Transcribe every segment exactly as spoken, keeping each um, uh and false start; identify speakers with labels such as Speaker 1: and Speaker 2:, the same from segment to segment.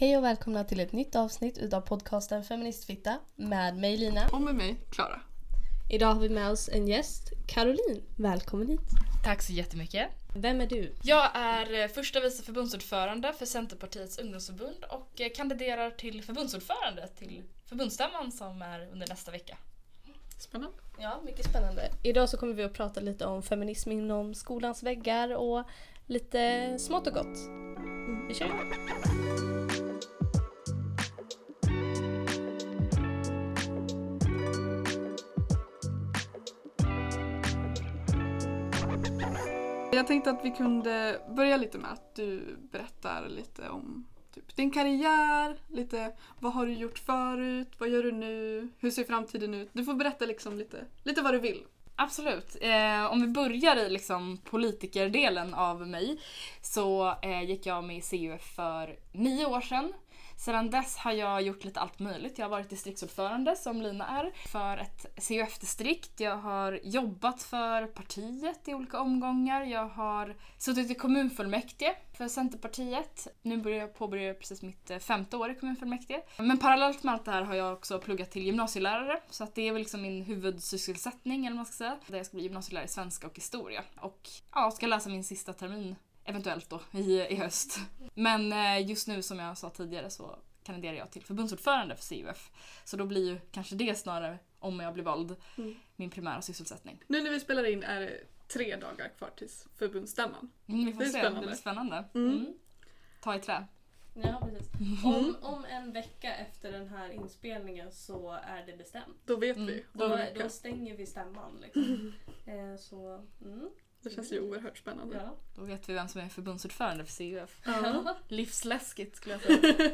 Speaker 1: Hej och välkomna till ett nytt avsnitt utav podcasten Feministfitta med mig Lina.
Speaker 2: Och med mig Klara.
Speaker 1: Idag har vi med oss en gäst, Caroline. Välkommen hit.
Speaker 3: Tack så jättemycket.
Speaker 1: Vem är du?
Speaker 3: Jag är första vice förbundsordförande för Centerpartiets ungdomsförbund och kandiderar till förbundsordförande till förbundsstämman som är under nästa vecka.
Speaker 2: Spännande.
Speaker 1: Ja, mycket spännande. Idag så kommer vi att prata lite om feminism inom skolans väggar och lite smått och gott. Vi kör.
Speaker 2: Jag tänkte att vi kunde börja lite med att du berättar lite om typ din karriär, lite vad har du gjort förut, vad gör du nu, hur ser framtiden ut? Du får berätta liksom lite, lite vad du vill.
Speaker 3: Absolut. Eh, om vi börjar i liksom politikerdelen av mig så eh, gick jag med i C U F för nio år sedan. Sedan dess har jag gjort lite allt möjligt. Jag har varit distriktsordförande som Lina är för ett C U F-distrikt. Jag har jobbat för partiet i olika omgångar. Jag har suttit i kommunfullmäktige för Centerpartiet. Nu börjar jag påbörja precis mitt femte år i kommunfullmäktige. Men parallellt med allt det här har jag också pluggat till gymnasielärare. Så att det är väl liksom min huvudsysselsättning eller vad man ska säga. Där jag ska bli gymnasielärare i svenska och historia. Och ja, ska läsa min sista termin. Eventuellt då, i, i höst. Men eh, just nu som jag sa tidigare så kandiderar jag till förbundsordförande för C U F. Så då blir ju kanske det snarare, om jag blir vald, mm. min primära sysselsättning.
Speaker 2: Nu när vi spelar in är det tre dagar kvar tills förbundsstämman.
Speaker 3: Mm, vi får
Speaker 2: det är
Speaker 3: se,
Speaker 2: spännande.
Speaker 3: det blir spännande.
Speaker 2: Mm.
Speaker 3: Mm. Ta i trä.
Speaker 1: Ja, precis. Om, om en vecka efter den här inspelningen så är det bestämt.
Speaker 2: Då vet
Speaker 3: Mm.
Speaker 2: vi.
Speaker 1: Då, då stänger vi stämman liksom. eh, så, mm.
Speaker 2: Det känns ju oerhört spännande.
Speaker 1: Ja.
Speaker 3: Då vet vi vem som är förbundsordförande för C U F.
Speaker 2: Ja.
Speaker 3: Livsläskigt skulle jag säga.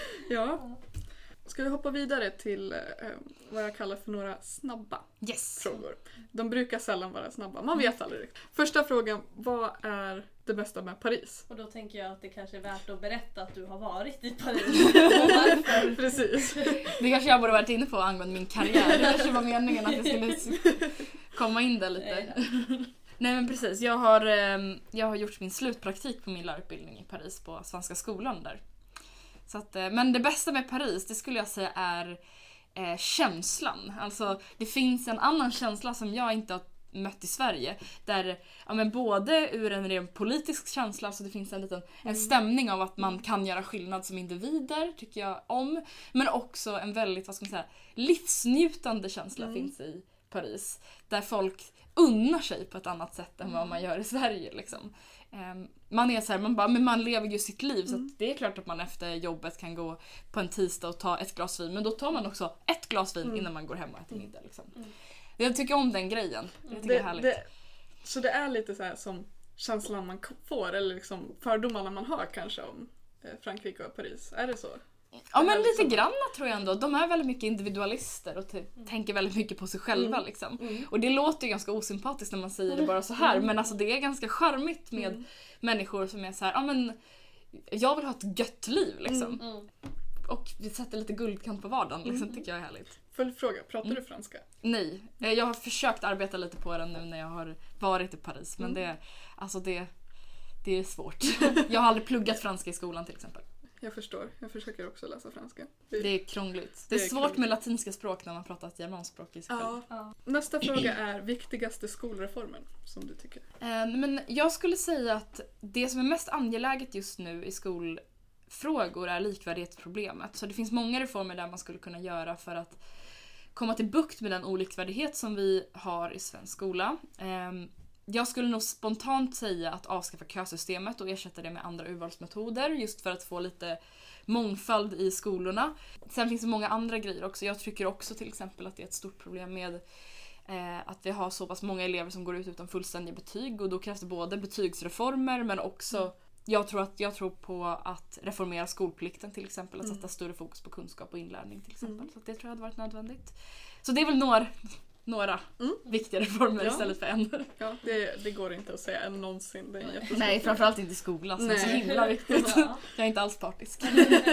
Speaker 2: Ja. Ska vi hoppa vidare till eh, vad jag kallar för några snabba
Speaker 3: Yes.
Speaker 2: frågor. De brukar sällan vara snabba, man vet aldrig. Första frågan, vad är det bästa med Paris?
Speaker 1: Och då tänker jag att det kanske är värt att berätta att du har varit i Paris. Varför?
Speaker 2: Precis.
Speaker 3: Det kanske jag borde varit inne på angående min karriär. Det kanske var meningen att jag skulle komma in där lite. Nej men precis, jag har, jag har gjort min slutpraktik på min lärarutbildning i Paris på Svenska skolan där. Så att, men det bästa med Paris, det skulle jag säga är eh, känslan. Alltså det finns en annan känsla som jag inte har mött i Sverige. Där, ja, men både ur en ren politisk känsla, så det finns en liten en stämning av att man kan göra skillnad som individer, tycker jag om. Men också en väldigt, vad ska man säga, livsnjutande känsla mm. finns i Paris. Där folk unnar sig på ett annat sätt än vad man gör i Sverige liksom. Um, man är så här, man bara, men man lever ju sitt liv mm. så att det är klart att man efter jobbet kan gå på en tisdag och ta ett glas vin, men då tar man också ett glas vin mm. innan man går hem och äter middag liksom. Mm. Jag tycker om den grejen. Det tycker
Speaker 2: det,
Speaker 3: jag är härligt.
Speaker 2: Det, så det är lite så här som känslan man får eller liksom fördomarna man har kanske om Frankrike och Paris. Är det så?
Speaker 3: Ja, men lite grann tror jag ändå. De är väldigt mycket individualister och typ
Speaker 1: Mm.
Speaker 3: tänker väldigt mycket på sig själva
Speaker 2: Mm.
Speaker 3: liksom.
Speaker 2: Mm.
Speaker 3: Och det låter ju ganska osympatiskt när man säger det bara så här,
Speaker 2: Mm.
Speaker 3: men alltså det är ganska charmigt med
Speaker 2: Mm.
Speaker 3: människor som är så här, ja men jag vill ha ett gött liv liksom.
Speaker 1: Mm.
Speaker 3: Och vi sätter lite guldkant på vardagen liksom,
Speaker 2: Mm.
Speaker 3: tycker jag är härligt.
Speaker 2: Följdfråga, pratar
Speaker 3: Mm.
Speaker 2: du franska?
Speaker 3: Nej, eh, jag har försökt arbeta lite på den nu när jag har varit i Paris, men
Speaker 2: Mm.
Speaker 3: det, alltså det, det är svårt. Jag har aldrig pluggat franska i skolan till exempel.
Speaker 2: Jag förstår, jag försöker också läsa franska.
Speaker 3: Det är krångligt. Det är,
Speaker 2: Det är
Speaker 3: svårt
Speaker 2: krångligt.
Speaker 3: med latinska språk när man pratar ett germanspråk i sig själv.
Speaker 2: Ja.
Speaker 1: Ja.
Speaker 2: Nästa fråga är viktigaste skolreformen som du tycker.
Speaker 3: Eh, Men jag skulle säga att det som är mest angeläget just nu i skolfrågor är likvärdighetsproblemet. Så det finns många reformer där man skulle kunna göra för att komma till bukt med den olikvärdighet som vi har i svensk skola. Eh, Jag skulle nog spontant säga att avskaffa kösystemet och ersätta det med andra urvalsmetoder just för att få lite mångfald i skolorna. Sen finns det många andra grejer också. Jag tycker också till exempel att det är ett stort problem med eh, att vi har så pass många elever som går ut utan fullständiga betyg, och då krävs det både betygsreformer men också mm. jag, tror att, jag tror på att reformera skolplikten till exempel, att
Speaker 2: Mm.
Speaker 3: sätta större fokus på kunskap och inlärning till exempel.
Speaker 2: Mm.
Speaker 3: Så det tror jag hade varit nödvändigt. Så det är väl några Några
Speaker 2: Mm.
Speaker 3: viktiga reformer
Speaker 2: Ja.
Speaker 3: istället för en.
Speaker 2: Ja, det, det går inte att säga än någonsin. Det är en jättestor
Speaker 3: Nej,
Speaker 2: fråga.
Speaker 3: framförallt inte i skolan som är så
Speaker 2: Nej.
Speaker 3: himla viktigt.
Speaker 1: Ja.
Speaker 3: Jag är inte alls partisk.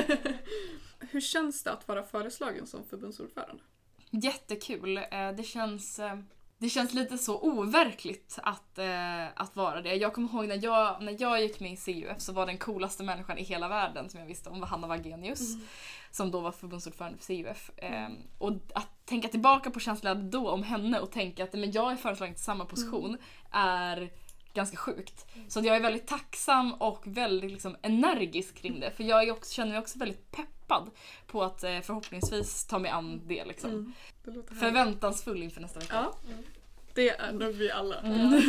Speaker 2: Hur känns det att vara föreslagen som förbundsordförande?
Speaker 3: Jättekul. Eh, Det känns... eh, det känns lite så overkligt att, eh, att vara det. Jag kommer ihåg när jag, när jag gick med i C U F så var den coolaste människan i hela världen som jag visste om var Hanna Wagenius. Mm. Som då var förbundsordförande för C U F. Mm. Eh, och att tänka tillbaka på känslan då om henne och tänka att men jag är föreslagen till samma position mm. är ganska sjukt. Mm. Så jag är väldigt tacksam och väldigt liksom, energisk kring det. För jag är också, känner mig också väldigt peppad på att eh, förhoppningsvis ta mig an det. Liksom. Mm. det Förväntansfull inför nästa vecka.
Speaker 2: Ja. Mm. Det är nog vi alla. Mm.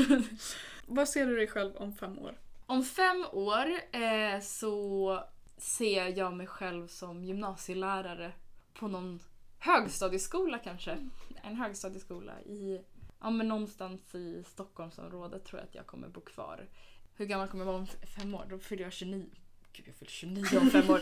Speaker 2: Vad ser du dig själv om fem år?
Speaker 3: Om fem år eh, så ser jag mig själv som gymnasielärare på någon högstadieskola kanske. Mm. En högstadieskola i ja, men någonstans i Stockholmsområdet tror jag att jag kommer bo kvar. Hur gammal kommer jag vara om fem år? Då fyller jag tjugonio. Gud, jag fyller tjugonio om fem år.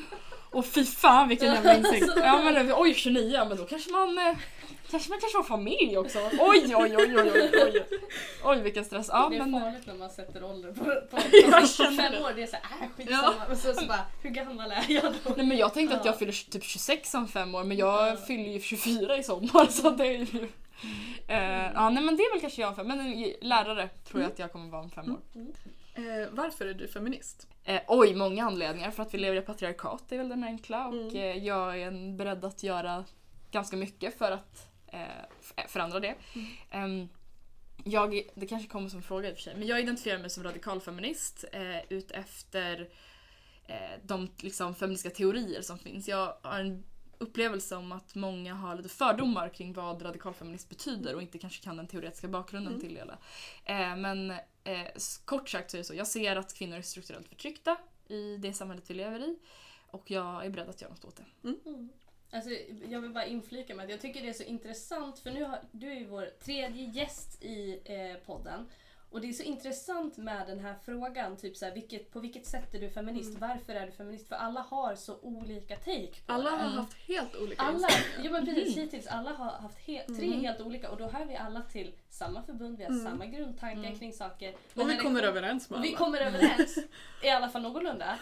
Speaker 3: Och fy fan vilken jävla insikt. Ja, men oj, tjugonio, men då kanske man eh, kanske man kanske har familj också. Oj, oj, oj, oj, oj, oj. Oj, vilken stress. Ja,
Speaker 1: det är
Speaker 3: men
Speaker 1: farligt när man sätter ålder på, på, på fem år. Det är så här, äh, skitsamma. Ja. Och så, så bara, hur gammal är jag då?
Speaker 3: Nej, men jag tänkte ja. att jag fyller typ tjugosex om fem år, men jag ja. fyller ju tjugofyra i sommar, så det är ju... Mm. Uh, ja, nej, men det är väl kanske jag, men en lärare tror jag att jag kommer vara om fem år.
Speaker 2: Mm. Eh, varför är du feminist?
Speaker 3: Eh, oj, många anledningar. För att vi lever i patriarkat, det är väl den enkla. Och mm. eh, jag är en beredd att göra ganska mycket för att eh, förändra det. Mm. Eh, jag, det kanske kommer som en fråga i och för sig, men jag identifierar mig som radikalfeminist eh, ut efter eh, de liksom, feministiska teorier som finns. Jag har en upplevelse om att många har lite fördomar kring vad radikalfeminist betyder och inte kanske kan den teoretiska bakgrunden mm. till det. Eh, men eh, kort sagt så är det så. Jag ser att kvinnor är strukturellt förtryckta i det samhället vi lever i och jag är beredd att göra något åt det.
Speaker 1: Mm. Mm. Alltså, jag vill bara inflika med att jag tycker det är så intressant för nu har, du är ju vår tredje gäst i eh, podden. Och det är så intressant med den här frågan, typ så här, vilket, på vilket sätt är du feminist? Mm. Varför är du feminist? För alla har så olika take på
Speaker 2: alla
Speaker 1: det.
Speaker 2: har haft helt olika
Speaker 1: alla, ja, men precis, hittills alla har haft he- tre mm. helt olika och då har vi alla till samma förbund, vi har mm. samma grundtankar mm. kring saker.
Speaker 2: Men och vi kommer kom, överens med alla.
Speaker 1: Vi kommer överens, i alla fall någorlunda.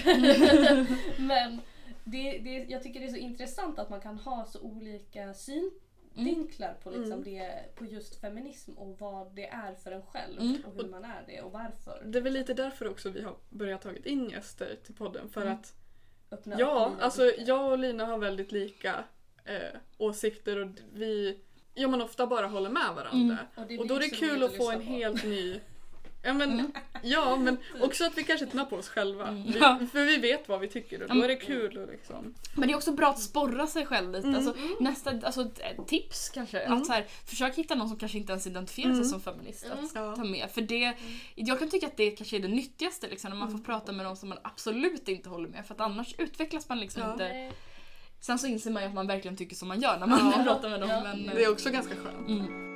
Speaker 1: Men det, det, jag tycker det är så intressant att man kan ha så olika syn. Vinklar på, liksom mm. det, på just feminism och vad det är för en själv mm. och hur man är det och varför.
Speaker 2: Det är väl lite därför också vi har börjat tagit in gäster till podden för mm. att öppna ja, alltså jag och Lina har väldigt lika eh, åsikter och vi ja, man ofta bara håller med varandra. Mm. Och, och då är det kul att få en på. helt ny Ja men, mm. ja, men också att vi kanske tar på oss själva. Mm. Vi, för vi vet vad vi tycker och då är det kul. Och liksom.
Speaker 3: Men det är också bra att sporra sig själv lite. Mm. Alltså, nästa alltså, tips kanske. Mm. Att så här, försök hitta någon som kanske inte ens identifierar sig mm. som feminist. Att mm. ta med. För det, jag kan tycka att det kanske är det nyttigaste. Liksom, när man får prata med någon som man absolut inte håller med. För att annars utvecklas man liksom ja. inte. Sen så inser man ju att man verkligen tycker som man gör när man ja. pratar med dem. Ja. Men,
Speaker 2: det är också ganska skönt.
Speaker 3: Mm.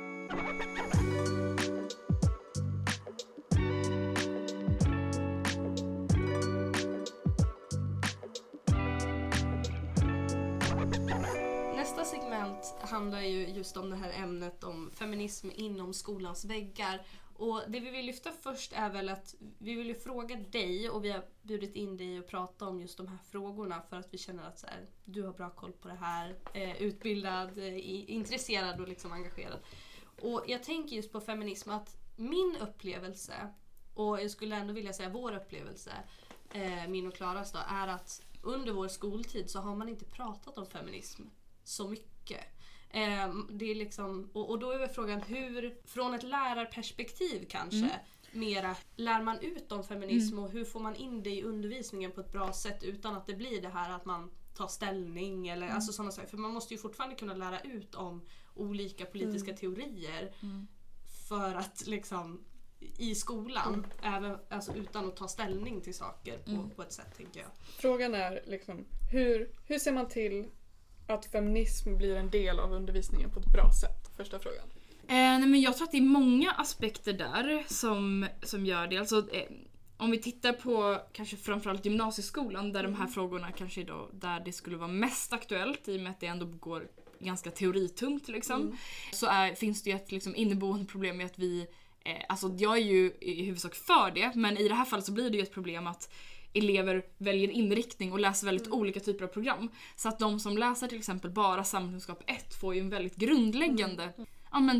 Speaker 1: Nästa segment handlar ju just om det här ämnet om feminism inom skolans väggar. Och det vi vill lyfta först är väl att vi vill ju fråga dig och vi har bjudit in dig att prata om just de här frågorna för att vi känner att så här, du har bra koll på det här, eh, utbildad, eh, intresserad och liksom engagerad. Och jag tänker just på feminism att min upplevelse, och jag skulle ändå vilja säga vår upplevelse, eh, min och Klaras då, är att under vår skoltid så har man inte pratat om feminism så mycket. Eh, det är liksom, och, och då är väl frågan hur, från ett lärarperspektiv kanske, mm. mera lär man ut om feminism mm. och hur får man in det i undervisningen på ett bra sätt utan att det blir det här att man tar ställning eller mm. alltså sådana saker. För man måste ju fortfarande kunna lära ut om olika politiska mm. teorier mm. för att liksom i skolan, mm. även, alltså utan att ta ställning till saker på, mm. på ett sätt, tänker jag.
Speaker 2: Frågan är liksom, hur, hur ser man till att feminism blir en del av undervisningen på ett bra sätt? Första frågan.
Speaker 3: Eh, nej men jag tror att det är många aspekter där som, som gör det. Alltså, eh, om vi tittar på kanske framförallt gymnasieskolan där mm. de här frågorna kanske är då, där det skulle vara mest aktuellt i och med att det ändå går ganska teoritungt liksom. Mm. Så är, finns det ju ett liksom, inneboende problem med att vi, eh, alltså jag är ju i huvudsak för det, men i det här fallet så blir det ju ett problem att elever väljer inriktning och läser väldigt mm. olika typer av program. Så att de som läser till exempel bara samhällskunskap ett får ju en väldigt grundläggande mm. ja, men typ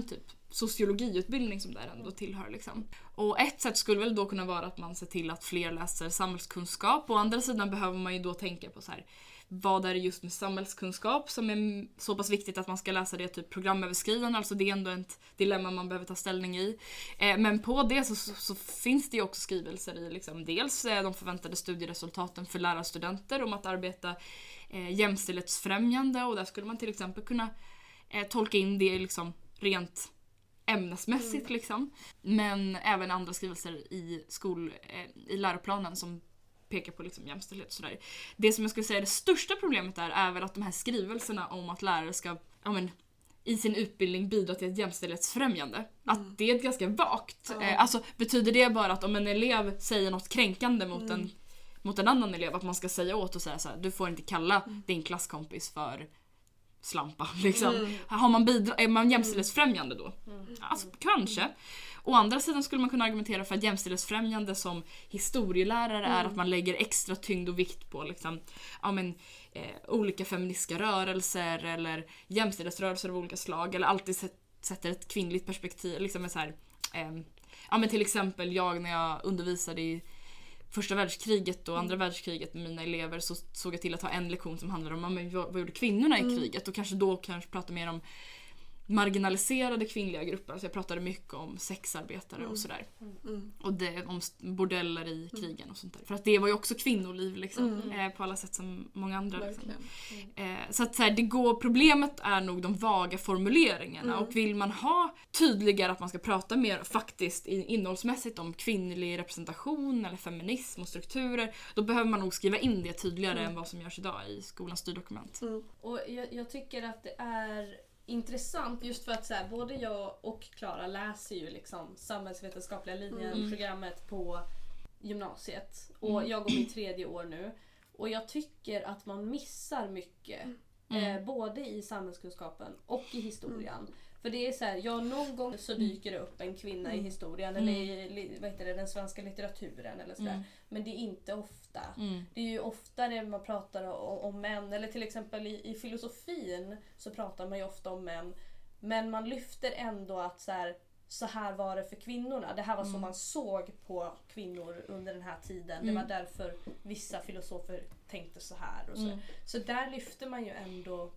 Speaker 3: sociologiutbildning som där ändå tillhör liksom. Och ett sätt skulle väl då kunna vara att man ser till att fler läser samhällskunskap. Å andra sidan behöver man ju då tänka på så här, vad är det just med samhällskunskap som är så pass viktigt att man ska läsa det typ programöverskridande, alltså det är ändå ett dilemma man behöver ta ställning i. Eh, men på det så, så, så finns det ju också skrivelser i liksom, dels eh, de förväntade studieresultaten för lärarstudenter om att arbeta eh, jämställdhetsfrämjande, och där skulle man till exempel kunna eh, tolka in det liksom rent ämnesmässigt mm. liksom. Men även andra skrivelser i skol eh, i läroplanen som pekar på liksom jämställdhet och sådär. Det som jag skulle säga är det största problemet är, är väl att de här skrivelserna om att lärare ska ja, men, i sin utbildning bidra till ett jämställdhetsfrämjande. Mm. Att det är ett ganska vagt. Ja. Eh, alltså betyder det bara att om en elev säger något kränkande mot, mm. en, mot en annan elev, att man ska säga åt och säga så här: du får inte kalla mm. din klasskompis för slampa liksom. Mm. Har man bidra- är man jämställdhetsfrämjande då? Mm. Alltså, kanske. Å andra sidan skulle man kunna argumentera för att jämställdhetsfrämjande som historielärare mm. är att man lägger extra tyngd och vikt på liksom, ja, men, eh, olika feministiska rörelser eller jämställdhetsrörelser av olika slag, eller alltid sätter ett kvinnligt perspektiv liksom, så här, eh, ja, men till exempel jag när jag undervisade i första världskriget och andra världskriget med mina elever, så såg jag till att ha en lektion som handlade om men, vad, vad gjorde kvinnorna i kriget, och kanske då kanske prata mer om marginaliserade kvinnliga grupper. Så jag pratade mycket om sexarbetare mm. och sådär. Mm. Och det, om bordeller i krigen och sånt där. För att det var ju också kvinnoliv liksom, mm. eh, på alla sätt som många andra. Liksom. Mm. Eh, så att så här, det går, problemet är nog de vaga formuleringarna. Mm. Och vill man ha tydligare att man ska prata mer faktiskt innehållsmässigt om kvinnlig representation eller feminism och strukturer, då behöver man nog skriva in det tydligare mm. än vad som görs idag i skolans styrdokument.
Speaker 1: Mm. Och jag, jag tycker att det är intressant just för att så här, både jag och Klara läser ju liksom samhällsvetenskapliga linjen mm. programmet på gymnasiet, och mm. jag går min tredje år nu, och jag tycker att man missar mycket mm. eh, både i samhällskunskapen och i historien. Mm. För det är så här, ja, någon gång så dyker det upp en kvinna mm. i historien eller i vad heter det, den svenska litteraturen eller sådär. Mm. Men det är inte ofta. Mm. Det är ju ofta när man pratar om, om män, eller till exempel i, i filosofin så pratar man ju ofta om män. Men man lyfter ändå att så här, så här var det för kvinnorna. Det här var mm. så man såg på kvinnor under den här tiden. Mm. Det var därför vissa filosofer tänkte så här. Och så. Mm. Så där lyfter man ju ändå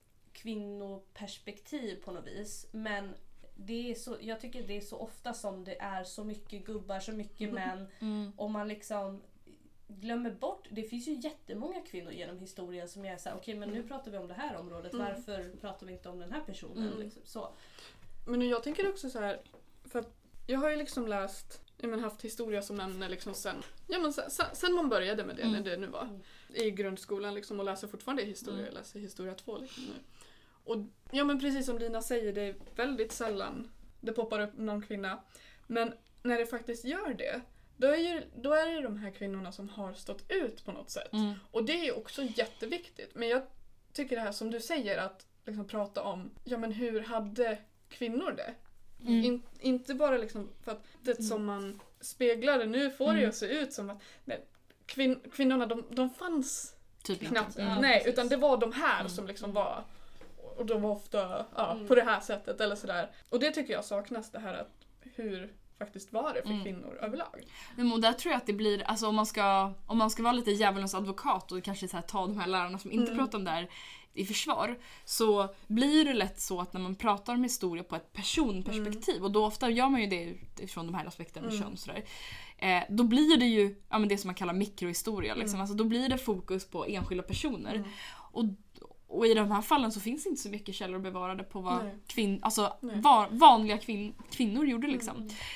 Speaker 1: kvinnoperspektiv på något vis, men det är så, jag tycker det är så ofta som det är så mycket gubbar, så mycket män mm. och man liksom glömmer bort, det finns ju jättemånga kvinnor genom historien som är såhär, okej okay, men nu pratar vi om det här området, mm. varför pratar vi inte om den här personen mm. liksom, så.
Speaker 2: Men jag tänker också så här, för att jag har ju liksom läst, jag men haft historia som ämne liksom sen, ja men sen, sen man började med det, mm. när det nu var mm. i grundskolan liksom, och läser fortfarande historia, mm. jag läser historia två liksom nu. Och ja, men precis som Lina säger, det är väldigt sällan det poppar upp någon kvinna. Men när det faktiskt gör det, då är, ju, då är det de här kvinnorna som har stått ut på något sätt. Mm. Och det är ju också jätteviktigt. Men jag tycker det här som du säger, att liksom prata om, ja men hur hade kvinnor det? Mm. In, inte bara liksom för att det mm. som man speglade nu får mm. det ju se ut som att nej, kvin, kvinnorna de, de fanns typ knappt. Mm. Nej, utan det var de här mm. som liksom var. Och de var ofta ja, mm. på det här sättet eller sådär. Och det tycker jag saknas, det här att hur faktiskt var det för mm. kvinnor överlag.
Speaker 3: Men och där tror jag att det blir, alltså om man ska, om man ska vara lite djävulens advokat och kanske så här, ta de här lärarna som inte mm. pratar om det här i försvar, så blir det lätt så att när man pratar om historia på ett personperspektiv, mm. och då ofta gör man ju det utifrån de här aspekterna med mm. kön och sådär, eh, då blir det ju ja, men det som man kallar mikrohistoria. Liksom. Mm. Alltså, då blir det fokus på enskilda personer. Mm. Och Och i de här fallen så finns inte så mycket källor bevarade på vad kvin- alltså va- vanliga kvin- kvinnor gjorde liksom.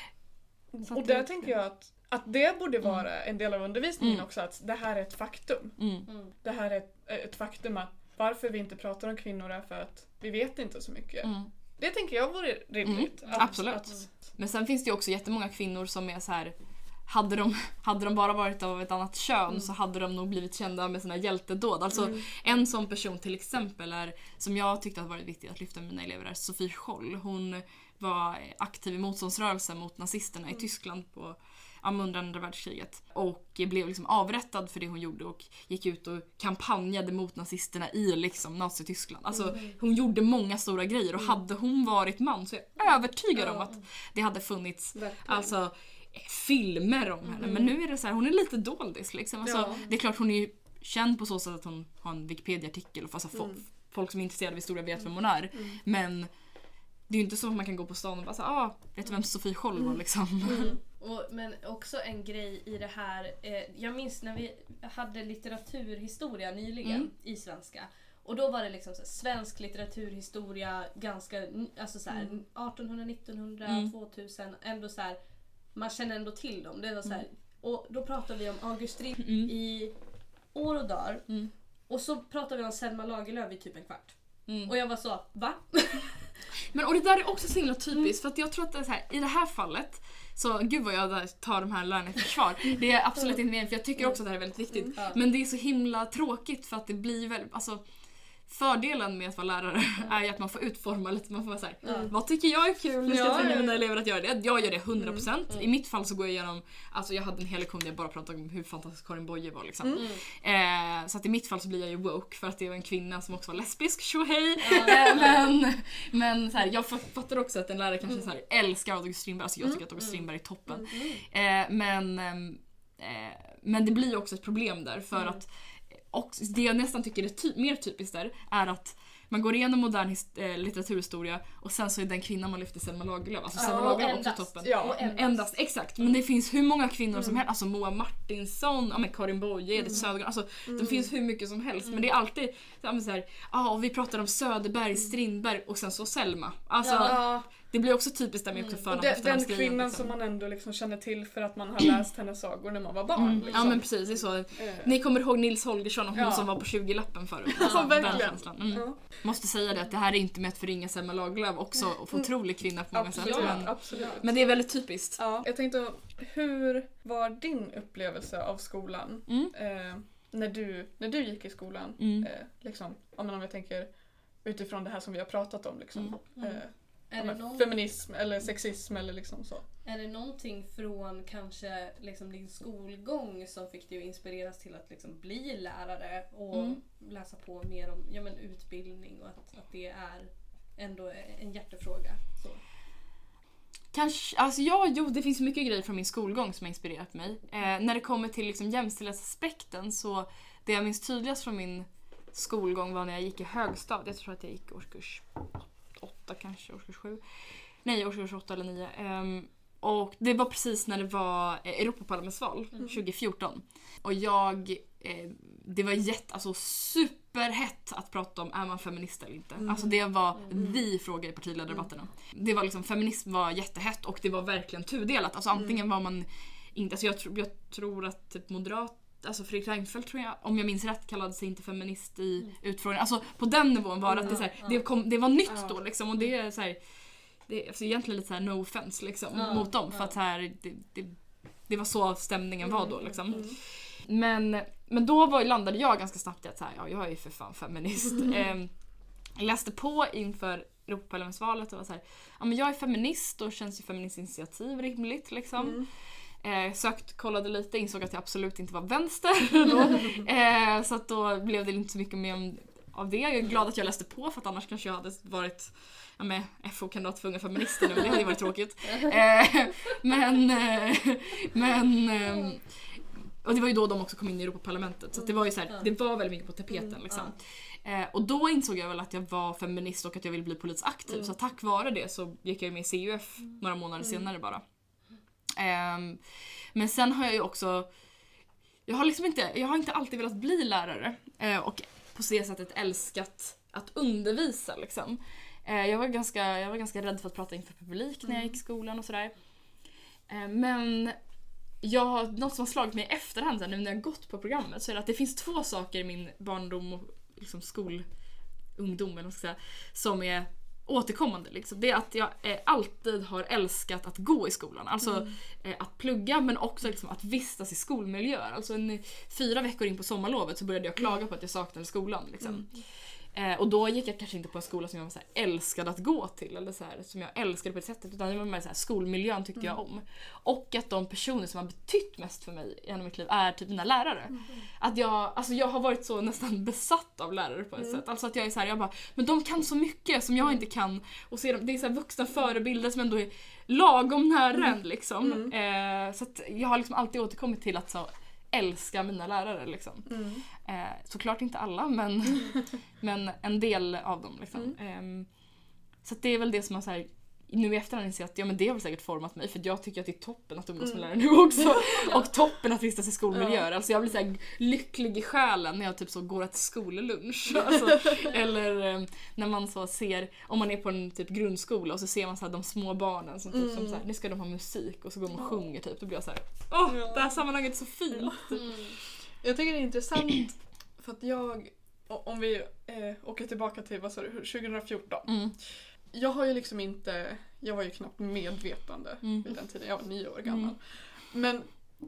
Speaker 2: Mm. Och där det, tänker jag att, att det borde vara mm. en del av undervisningen mm. också, att det här är ett faktum. Mm. Det här är ett, ett faktum att varför vi inte pratar om kvinnor är för att vi vet inte så mycket. Mm. Det tänker jag vore rimligt.
Speaker 3: Mm. Att, Absolut. Att, Men sen finns det ju också jättemånga kvinnor som är så här. Hade de, hade de bara varit av ett annat kön mm. så hade de nog blivit kända med sina hjältedåd. Alltså mm. en sån person till exempel är, som jag tyckte har varit viktigt att lyfta med mina elever, är Sophie Scholl. Hon var aktiv i motståndsrörelsen mot nazisterna mm. i Tyskland på under andra världskriget. Och blev liksom avrättad för det hon gjorde och gick ut och kampanjade mot nazisterna i liksom Nazityskland. Alltså
Speaker 1: Mm.
Speaker 3: hon gjorde många stora grejer och hade hon varit man så är jag övertygad om att det hade funnits
Speaker 2: Verkligen.
Speaker 3: alltså filmer om henne. Men nu är det så här, hon är lite doldis liksom. Alltså,
Speaker 2: Ja.
Speaker 3: det är klart hon är ju känd på så sätt att hon har en Wikipedia-artikel och alltså,
Speaker 2: Mm.
Speaker 3: folk som är intresserade av historia vet vem hon är.
Speaker 2: Mm.
Speaker 3: Men det är ju inte så att man kan gå på stan och bara säga ah, vet du vem Sofie Scholl var liksom.
Speaker 2: Mm.
Speaker 1: Och, men också en grej i det här, eh, jag minns när vi hade litteraturhistoria nyligen
Speaker 3: Mm.
Speaker 1: i svenska. Och då var det liksom så här, svensk litteraturhistoria ganska, alltså så här,
Speaker 2: Mm.
Speaker 1: artonhundra, nittonhundra,
Speaker 3: Mm.
Speaker 1: tvåtusen, ändå så här, man känner ändå till dem. Det var så här,
Speaker 3: Mm.
Speaker 1: och då pratade vi om August Strindberg
Speaker 3: Mm.
Speaker 1: i år och dagar.
Speaker 3: Mm.
Speaker 1: Och så pratade vi om Selma Lagerlöf i typ en kvart.
Speaker 3: Mm.
Speaker 1: Och jag var så, va?
Speaker 3: Men och det där är också så himla typiskt för att jag tror att det är så här, i det här fallet så gud vad jag där tar de här lärarna i försvar. Det är absolut inte mer för jag tycker också att det här är väldigt viktigt.
Speaker 1: Ja.
Speaker 3: Men det är så himla tråkigt för att det blir väl alltså fördelen med att vara lärare är ju att man får utforma lite, man får vara såhär,
Speaker 1: Mm.
Speaker 3: vad tycker jag är kul? Nu ska
Speaker 2: Ja,
Speaker 3: jag tvinga
Speaker 2: ja, ja.
Speaker 3: mina elever att göra det. Jag gör det hundra procent.
Speaker 1: Mm.
Speaker 3: I mitt fall så går jag igenom, alltså jag hade en hel lektion där jag bara pratade om hur fantastisk Karin Boye var liksom.
Speaker 2: Mm.
Speaker 3: Eh, så att i mitt fall så blir jag ju woke för att det var en kvinna som också var lesbisk, tjohej.
Speaker 1: Ja.
Speaker 3: Eh, men men så här, jag fattar också att en lärare kanske så här, älskar August Strindberg, alltså jag tycker att August Strindberg är toppen. Eh, men, ehm, eh, men det blir ju också ett problem där för
Speaker 1: Mm.
Speaker 3: att och det jag nästan tycker är ty- mer typiskt där är att man går igenom modern his- eh, litteraturhistoria och sen så är den kvinnan man lyfter Selma Lagerlöf. Alltså
Speaker 2: Ja,
Speaker 3: Selma
Speaker 2: och
Speaker 3: Lagerlöf är också
Speaker 1: endast.
Speaker 3: toppen.
Speaker 2: Ja.
Speaker 1: Och endast.
Speaker 3: Endast, exakt. Men det finns hur många kvinnor som
Speaker 2: Mm.
Speaker 3: helst. Alltså Moa Martinsson, ja, men Karin Boye, Edith
Speaker 2: Mm.
Speaker 3: Södergran. Alltså
Speaker 2: Mm.
Speaker 3: det finns hur mycket som helst.
Speaker 1: Mm.
Speaker 3: Men det är alltid ja, men så här, ja, och vi pratar om Söderberg, Strindberg och sen så Selma. Alltså
Speaker 2: Ja,
Speaker 3: det blir också typiskt där med
Speaker 1: Mm.
Speaker 3: också
Speaker 2: och
Speaker 3: förnamn
Speaker 2: den,
Speaker 3: efter
Speaker 2: den
Speaker 3: namnsgrejen,
Speaker 2: kvinnan
Speaker 3: liksom.
Speaker 2: som man ändå liksom känner till för att man har läst hennes sagor när man var barn.
Speaker 3: Mm.
Speaker 2: Liksom.
Speaker 3: Ja men precis, det är så.
Speaker 2: Eh,
Speaker 3: Ni kommer ihåg Nils Holgersson och hon
Speaker 2: Ja.
Speaker 3: som var på tjugo-lappen förut.
Speaker 2: Ja,
Speaker 3: Den
Speaker 2: verkligen.
Speaker 3: känslan. Mm.
Speaker 2: ja.
Speaker 3: Måste säga det att det här är inte med att förringa Selma Lagerlöf också och få otrolig kvinna på många sätt.
Speaker 2: Absolut,
Speaker 3: Men,
Speaker 2: absolut.
Speaker 3: men det är väldigt typiskt.
Speaker 2: Ja, jag tänkte, hur var din upplevelse av skolan
Speaker 3: Mm.
Speaker 2: eh, när, du, när du gick i skolan?
Speaker 3: Mm.
Speaker 2: Eh, liksom, ja, men om jag tänker utifrån det här som vi har pratat om. Liksom.
Speaker 1: Mm.
Speaker 2: Eh,
Speaker 1: Är,
Speaker 2: ja,
Speaker 1: det
Speaker 2: men
Speaker 1: någon,
Speaker 2: feminism eller sexism eller liksom så.
Speaker 1: är det någonting från kanske liksom din skolgång som fick dig att inspireras till att liksom bli lärare och
Speaker 3: Mm.
Speaker 1: läsa på mer om ja, men utbildning och att, att det är ändå en hjärtefråga? Så.
Speaker 3: Kanske, alltså ja, jo, det finns mycket grejer från min skolgång som har inspirerat mig. Eh, när det kommer till liksom jämställdhetsaspekten så det jag minns tydligast från min skolgång var när jag gick i högstadiet. Jag tror att jag gick årskurs åtta kanske, årskurs sju. Nej, årskurs åtta eller nio. Ehm, och det var precis när det var eh, Europaparlamentsval
Speaker 1: Mm.
Speaker 3: tjugo fjorton. Och jag, eh, det var jätte, alltså superhett att prata om är man feminist eller inte.
Speaker 2: Mm.
Speaker 3: Alltså det var
Speaker 1: Mm.
Speaker 3: the fråga i partiledardebatterna. Det var liksom, feminism var jättehett och det var verkligen tudelat. Alltså
Speaker 2: Mm.
Speaker 3: antingen var man inte, alltså jag, tro, jag tror att typ moderat, alltså Fredrik Reinfeldt tror jag, om jag minns rätt kallade sig inte feminist i
Speaker 1: Mm.
Speaker 3: utfrågningen. Alltså på den nivån var det att det, så här,
Speaker 1: Ja,
Speaker 3: det,
Speaker 1: ja.
Speaker 3: kom, det var nytt
Speaker 2: Ja.
Speaker 3: då liksom och det är så här, det är alltså egentligen lite så här no offense liksom
Speaker 1: Ja,
Speaker 3: mot dem för
Speaker 1: ja.
Speaker 3: att så här, det, det, det var så stämningen var då liksom.
Speaker 2: Mm.
Speaker 3: Men, men då var, landade jag ganska snabbt i att så här, ja, jag är ju för fan feminist. Ehm, jag läste på inför Europaparlamentsvalet och var så här, ja men jag är feminist och känns ju feministinitiativ rimligt liksom.
Speaker 2: Mm.
Speaker 3: Eh, sökt, kollade lite, insåg att jag absolut inte var vänster då. eh, så att då blev det inte så mycket mer om, av det. Jag är glad att jag läste på för att annars kanske jag hade varit ja, med F O-kandidat för unga feminister nu, det hade ju varit tråkigt. Eh, men eh, men eh, och det var ju då de också kom in i Europaparlamentet så att det var ju så här, det var väldigt mycket på tapeten liksom. Eh, och då insåg jag väl att jag var feminist och att jag ville bli politiskt aktiv
Speaker 1: Mm.
Speaker 3: så tack vare det så gick jag med i C U F några månader senare bara. Um, men sen har jag ju också jag har liksom inte jag har inte alltid velat bli lärare uh, och på det sättet älskat att undervisa liksom. Uh, jag var ganska jag var ganska rädd för att prata inför publik när jag gick i skolan och sådär. Uh, men jag har något som har slagit mig i efterhand nu när jag gått på programmet så är det att det finns två saker i min barndom och liksom skolungdom eller vad man ska säga, som är återkommande liksom. Det är att jag eh, alltid har älskat att gå i skolan. Alltså
Speaker 2: Mm.
Speaker 3: eh, att plugga men också liksom, att vistas i skolmiljöer. Alltså en, fyra veckor in på sommarlovet så började jag klaga på att jag saknade skolan. Liksom. Eh, och då gick jag kanske inte på en skola som jag var så här, älskade att gå till. Eller så här, som jag älskade på ett sättet. Utan det var mer så här, skolmiljön tyckte mm. jag om. Och att de personer som har betytt mest för mig genom mitt liv är typ mina lärare. Mm. Att jag, alltså jag har varit så nästan besatt av lärare på ett mm. sätt. Alltså att jag är så här, jag bara, men de kan så mycket som jag inte kan. Och så är de, det är så här vuxna förebilder som ändå är lagom nära mm. liksom. Mm. Eh, så att jag har liksom alltid återkommit till att så älska mina lärare liksom. Mm. Eh, såklart inte alla, men, men en del av dem liksom. Mm. Eh, så att det är väl det som man så här, nu i efterhand inser att ja, men det har väl säkert format mig, för jag tycker att det är toppen att umgås med lärare nu också. Ja. Och toppen att vistas i skolmiljöer. Ja. Alltså jag blir så här lycklig i själen när jag typ så går ett skollunch. Alltså, eller eh, när man så ser, om man är på en typ grundskola och så ser man så här de små barnen som typ mm. som så här, nu ska de ha musik och så går de och sjunger typ. Då blir jag så här, åh, ja. Det här sammanhanget är så fint. Mm.
Speaker 2: Jag tycker det är intressant för att jag, om vi eh, åker tillbaka till vad sa du, tjugo fjorton. Mm. Jag har ju liksom inte, jag var ju knappt medvetande mm. vid den tiden, jag var nio år gammal. Mm. Men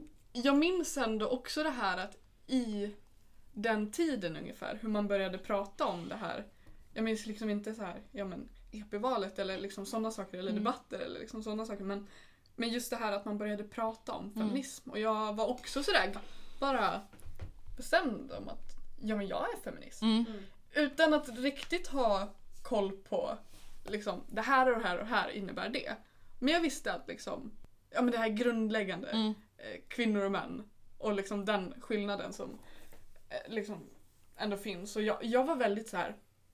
Speaker 2: jag minns ändå också det här att i den tiden ungefär, hur man började prata om det här. Jag minns liksom inte så här, ja men E P-valet eller liksom sådana saker, eller mm. debatter eller liksom sådana saker. Men, men just det här att man började prata om feminism. Mm. Och jag var också sådär bara bestämd om att ja men jag är feminist. Mm. Utan att riktigt ha koll på liksom, det här och det här och här innebär det. Men jag visste att liksom, ja, men det här grundläggande mm. eh, kvinnor och män och liksom den skillnaden som eh, liksom ändå finns. Och jag, jag var väldigt så här,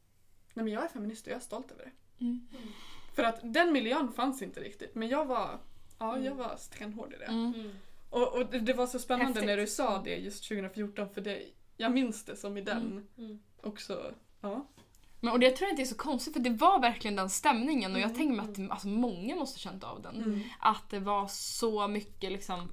Speaker 2: nej men jag är feminist och jag är stolt över det. Mm. För att den miljön fanns inte riktigt. Men jag var, ja, jag var stenhård i det. Mm. Och, och det, det var så spännande häftigt när du sa det just tjugo fjorton, för det, jag minns det som i den mm. Mm. också, ja.
Speaker 3: Men, och det tror jag inte är så konstigt, för det var verkligen den stämningen och jag mm. tänker mig att alltså, många måste känt av den. Mm. Att det var så mycket liksom,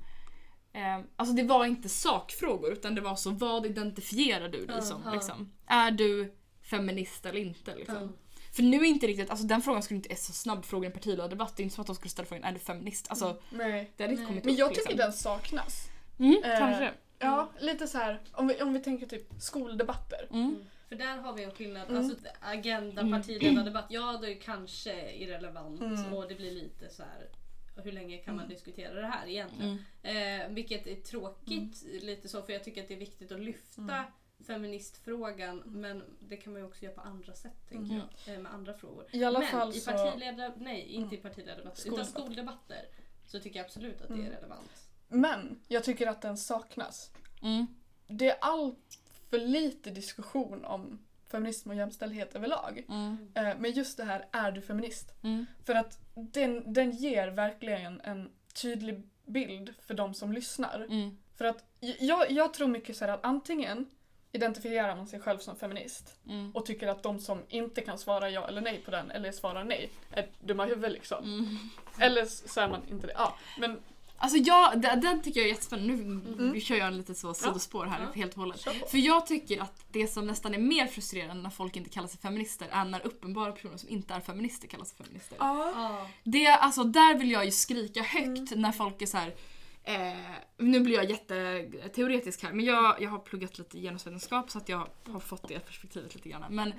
Speaker 3: eh, alltså det var inte sakfrågor utan det var så, vad identifierar du dig som? Mm. Liksom? Är du feminist eller inte? Liksom? Mm. För nu är inte riktigt, alltså den frågan skulle inte är så snabb fråga i en partiledardebatt. Det är inte som att de skulle ställa frågan, är du feminist? Alltså, mm. Nej. Det hade inte kommit
Speaker 2: Men
Speaker 3: upp,
Speaker 2: jag tycker
Speaker 3: liksom.
Speaker 2: Den saknas.
Speaker 3: Mm, eh, kanske.
Speaker 2: Ja, lite så här, om vi, om vi tänker typ skoldebatter.
Speaker 1: Mm. För där har vi en skillnad, mm. alltså agenda, partiledardebatt, ja det är kanske irrelevant mm. och det blir lite så här, hur länge kan man mm. diskutera det här egentligen? Mm. Eh, vilket är tråkigt mm. lite så, för jag tycker att det är viktigt att lyfta mm. feministfrågan, men det kan man ju också göra på andra sätt, tänker mm. jag, eh, med andra frågor.
Speaker 2: I alla
Speaker 1: men
Speaker 2: fall
Speaker 1: i
Speaker 2: så...
Speaker 1: partiledar, nej inte i partiledardebatter,
Speaker 2: Skoldebatt.
Speaker 1: utan skoldebatter så tycker jag absolut att det är mm. relevant.
Speaker 2: Men jag tycker att den saknas. Mm. Det är allt för lite diskussion om feminism och jämställdhet överlag. Mm. Men just det här, är du feminist? Mm. För att den, den ger verkligen en tydlig bild för de som lyssnar. Mm. För att jag, jag tror mycket så här att antingen identifierar man sig själv som feminist mm. och tycker att de som inte kan svara ja eller nej på den, eller svarar nej, är dumma huvud liksom. Mm. Eller så är man inte det. Ja, men
Speaker 3: alltså jag, den, den tycker jag är jättespännande. Nu mm. vi kör jag en lite så sidospår här ja. helt och hållet. För jag tycker att det som nästan är mer frustrerande när folk inte kallar sig feminister är när uppenbara personer som inte är feminister kallar sig feminister. Ah. Det, alltså, där vill jag ju skrika högt mm. när folk är så här. Eh, nu blir jag jätteteoretisk här, men jag, jag har pluggat lite genusvetenskap så att jag har fått det perspektivet lite grann. Men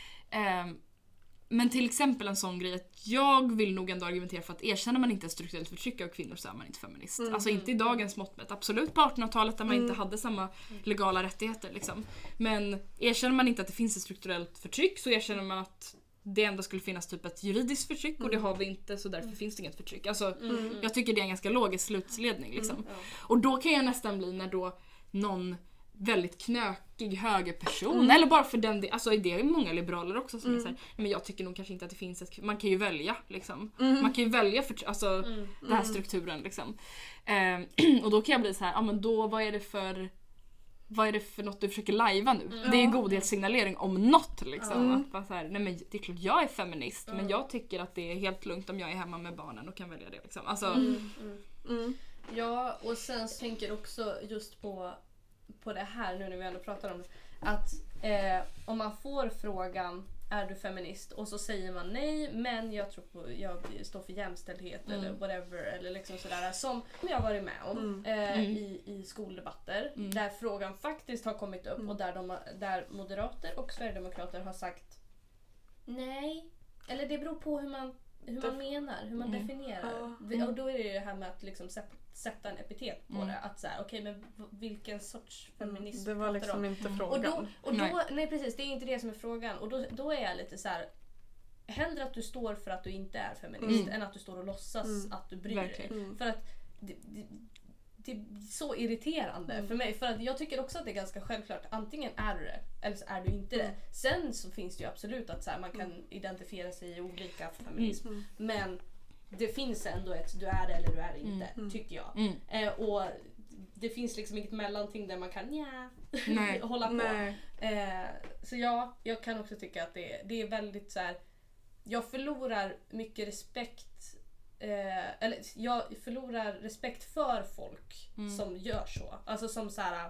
Speaker 3: eh, Men till exempel en sån grej att jag vill nog ändå argumentera för att erkänner man inte ett strukturellt förtryck av kvinnor så är man inte feminist. Mm. Alltså inte i dagens mått mätt. Absolut på artonhundratalet där man mm. inte hade samma legala rättigheter. Liksom. Men erkänner man inte att det finns ett strukturellt förtryck så erkänner man att det ändå skulle finnas typ ett juridiskt förtryck och det har vi inte så därför mm. finns det inget förtryck. Alltså, mm. Jag tycker det är en ganska logisk slutsledning. Liksom. Mm. Och då kan jag nästan bli när då någon väldigt knökig högerperson mm. eller bara för den, alltså det är många liberaler också som mm. säger, men jag tycker nog kanske inte att det finns ett, man kan ju välja liksom. Mm. Man kan ju välja för alltså mm. den här strukturen liksom. Eh, och då kan jag bli så här, ja men då vad är det för vad är det för något du försöker lajva nu? Mm. Det är godhetssignalering om något liksom. Mm. Att bara så här, nej men det är klart jag är feminist mm. men jag tycker att det är helt lugnt om jag är hemma med barnen och kan välja det liksom. Alltså
Speaker 1: mm. Mm. Mm. Ja, och sen så tänker jag också just på på det här nu när vi ändå pratar om det, att eh, om man får får frågan är du feminist? Och så säger man nej, men jag tror på, jag står för jämställdhet mm. eller whatever. Eller liksom sådär, som jag har varit med om mm. Eh,
Speaker 3: mm.
Speaker 1: i, i skoldebatter.
Speaker 3: Mm.
Speaker 1: Där frågan faktiskt har kommit upp mm. och där, de, där moderater och sverigedemokrater har sagt nej. Eller det beror på hur man, hur man menar, hur man mm. definierar. Mm. Och då är det det här med att liksom sätta en epitet på mm. det. Att säga, okej, okay, men vilken sorts feminism
Speaker 2: det var liksom
Speaker 1: om?
Speaker 2: inte
Speaker 1: mm.
Speaker 2: frågan.
Speaker 1: Och då, och då, nej. nej precis, det är inte det som är frågan. Och då, då är jag lite så här. Hellre att du står för att du inte är feminist mm. än att du står och låtsas mm. att du bryr dig. Mm. För att det, det, det är så irriterande mm. för mig. För att jag tycker också att det är ganska självklart. Antingen är du det eller så är du inte det. Sen så finns det ju absolut att så här, man kan mm. identifiera sig i olika feminism. Mm. Men det finns ändå ett du är det eller du är inte, mm. tycker jag. Mm. Eh, och det finns liksom inget mellanting där man kan ja, hålla på. Eh, så ja, jag kan också tycka att det, det är väldigt så här. Jag förlorar mycket respekt eh, eller jag förlorar respekt för folk mm. som gör så. Alltså som så här.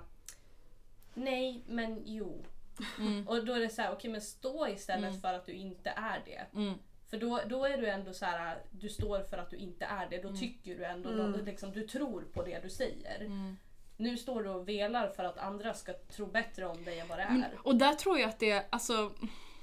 Speaker 1: Nej, men jo. Mm. Och då är det så här, okej, okay, men stå istället mm. för att du inte är det. Mm. För då, då är du ändå så här, du står för att du inte är det. Då mm. tycker du ändå, mm. då, liksom, du tror på det du säger. Mm. Nu står du och velar för att andra ska tro bättre om dig än vad det är.
Speaker 3: Men, och där tror jag att det, alltså...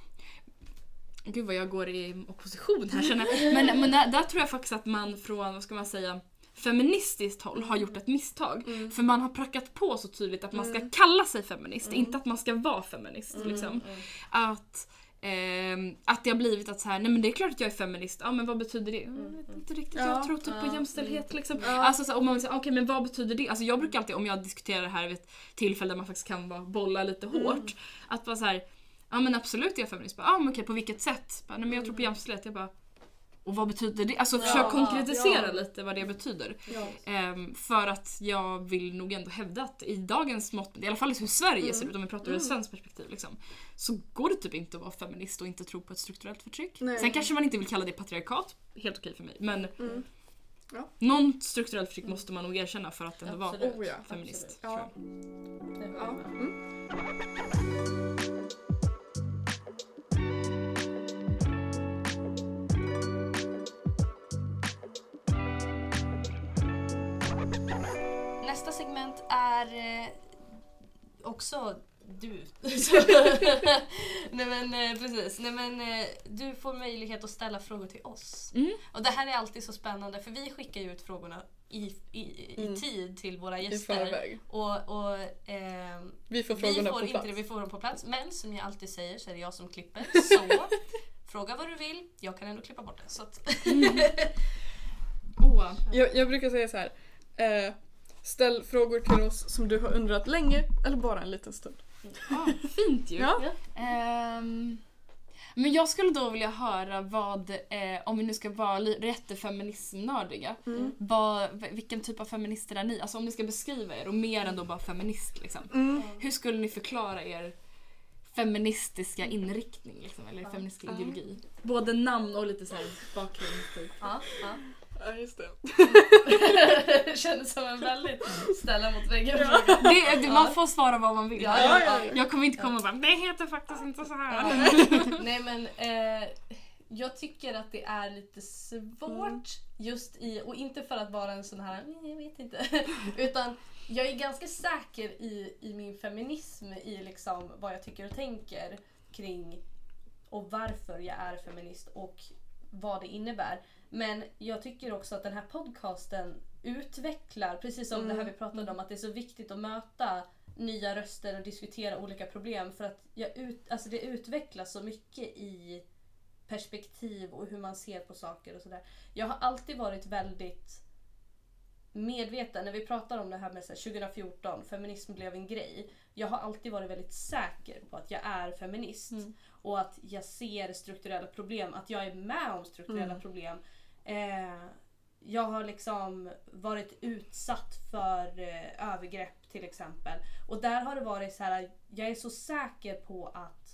Speaker 3: Gud vad jag går i opposition här känner jag. Men, men där, där tror jag faktiskt att man från, vad ska man säga, feministiskt håll har gjort ett misstag. Mm. För man har prackat på så tydligt att man ska mm. kalla sig feminist, mm. inte att man ska vara feminist. Mm. Liksom. Mm. Att, eh, att det har blivit att så här, nej men det är klart att jag är feminist. Ja, men vad betyder det? Mm. Jag vet inte riktigt, jag tror typ ja. på jämställdhet. Liksom. Ja. Alltså, så, om man säger, okej okay, men vad betyder det? Alltså, jag brukar alltid, om jag diskuterar det här vid ett tillfälle där man faktiskt kan bara bolla lite mm. hårt, att bara så här, ja men absolut är jag feminist. Ja men okej, på vilket sätt? Bara, nej men jag tror på jämställdhet. Jag bara, och vad betyder det? Alltså försök ja, konkretisera ja. lite vad det betyder. Ja. Um, för att jag vill nog ändå hävda att i dagens mått, i alla fall hur Sverige mm. ser ut, om vi pratar ur mm. ett svenskt perspektiv liksom, så går det typ inte att vara feminist och inte tro på ett strukturellt förtryck. Nej. Sen kanske man inte vill kalla det patriarkat, helt okej för mig. Men mm. ja. någon strukturellt förtryck måste man nog erkänna för att ändå vara
Speaker 2: oh, ja.
Speaker 3: feminist.
Speaker 2: Ja. Ja. Mm.
Speaker 1: Nästa segment är eh, också du. Nej men eh, precis. Nej men eh, du får möjlighet att ställa frågor till oss. Mm. Och det här är alltid så spännande för vi skickar ju ut frågorna i, i, i mm. tid till våra gäster.
Speaker 2: I förväg.
Speaker 1: Och, och eh,
Speaker 2: vi får frågorna
Speaker 1: vi får
Speaker 2: på
Speaker 1: inte
Speaker 2: plats.
Speaker 1: Det, vi får dem på plats. Men som jag alltid säger så är det jag som klipper. Så fråga vad du vill. Jag kan ändå klippa bort det. Så att
Speaker 2: mm. oh. jag, jag brukar säga så här. Eh, Ställ frågor till oss som du har undrat länge eller bara en liten stund.
Speaker 3: Ah, fint ju.
Speaker 2: Ja.
Speaker 3: Um, men jag skulle då vilja höra vad, eh, om vi nu ska vara rätt feminismnördiga, mm. vad, vilken typ av feminister är ni? Alltså om ni ska beskriva er och mer än då bara feminist liksom. Mm. Hur skulle ni förklara er feministiska inriktning liksom, eller
Speaker 1: ja.
Speaker 3: feministisk ja. ideologi? Både namn och lite så här bakgrund typ.
Speaker 1: Ja, ja.
Speaker 2: Ja, just det.
Speaker 1: Det kändes som en väldigt ställa mot väggen.
Speaker 3: Ja. Det, det, man får svara vad man vill.
Speaker 1: Ja, ja, ja, ja.
Speaker 3: Jag kommer inte komma och bara, det heter faktiskt inte så här.
Speaker 1: Ja. Nej men, eh, jag tycker att det är lite svårt mm. just i, och inte för att vara en sån här, nej jag vet inte, utan jag är ganska säker i, i min feminism, i liksom vad jag tycker och tänker kring och varför jag är feminist och vad det innebär. Men jag tycker också att den här podcasten utvecklar, precis som mm. det här vi pratade om, att det är så viktigt att möta nya röster och diskutera olika problem för att jag ut, alltså det utvecklas så mycket i perspektiv och hur man ser på saker och sådär. Jag har alltid varit väldigt medveten när vi pratar om det här med så här, tjugo fjorton, feminism blev en grej. Jag har alltid varit väldigt säker på att jag är feminist mm. och att jag ser strukturella problem, att jag är med om strukturella mm. problem. Eh, jag har liksom varit utsatt för eh, övergrepp till exempel. Och där har det varit så här, jag är så säker på att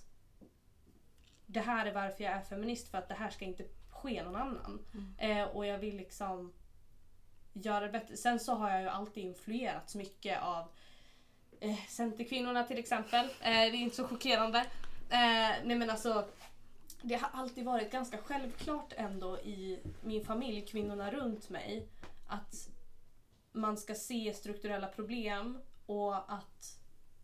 Speaker 1: det här är varför jag är feminist, för att det här ska inte ske någon annan. Mm. Eh, och jag vill liksom göra det bättre. Sen så har jag ju alltid influerats mycket av eh, Centerkvinnorna till exempel. Eh, det är inte så chockerande. Eh, nej men alltså, det har alltid varit ganska självklart ändå i min familj, kvinnorna runt mig, att man ska se strukturella problem och att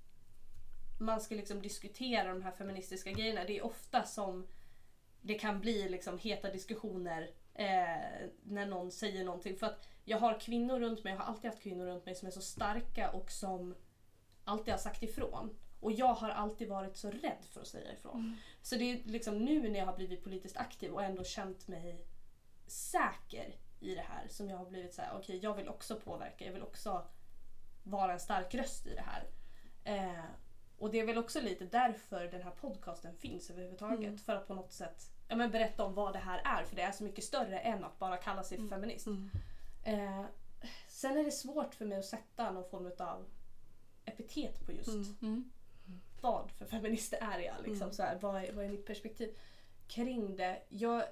Speaker 1: man ska liksom diskutera de här feministiska grejerna. Det är ofta som det kan bli liksom heta diskussioner eh, när någon säger någonting. För att jag har kvinnor runt mig, jag har alltid haft kvinnor runt mig som är så starka och som alltid har sagt ifrån. Och jag har alltid varit så rädd för att säga ifrån. Mm. Så det är liksom nu när jag har blivit politiskt aktiv och ändå känt mig säker i det här, som jag har blivit så här: okej, okay, jag vill också påverka, jag vill också vara en stark röst i det här. Eh, och det är väl också lite därför den här podcasten finns överhuvudtaget. Mm. För att på något sätt ja, men berätta om vad det här är, för det är så mycket större än att bara kalla sig för mm. feminist. Mm. Eh, sen är det svårt för mig att sätta någon form av epitet på just mm. Mm. vad för feminist är jag. Liksom, mm. så här, vad, är, vad är mitt perspektiv kring det? Jag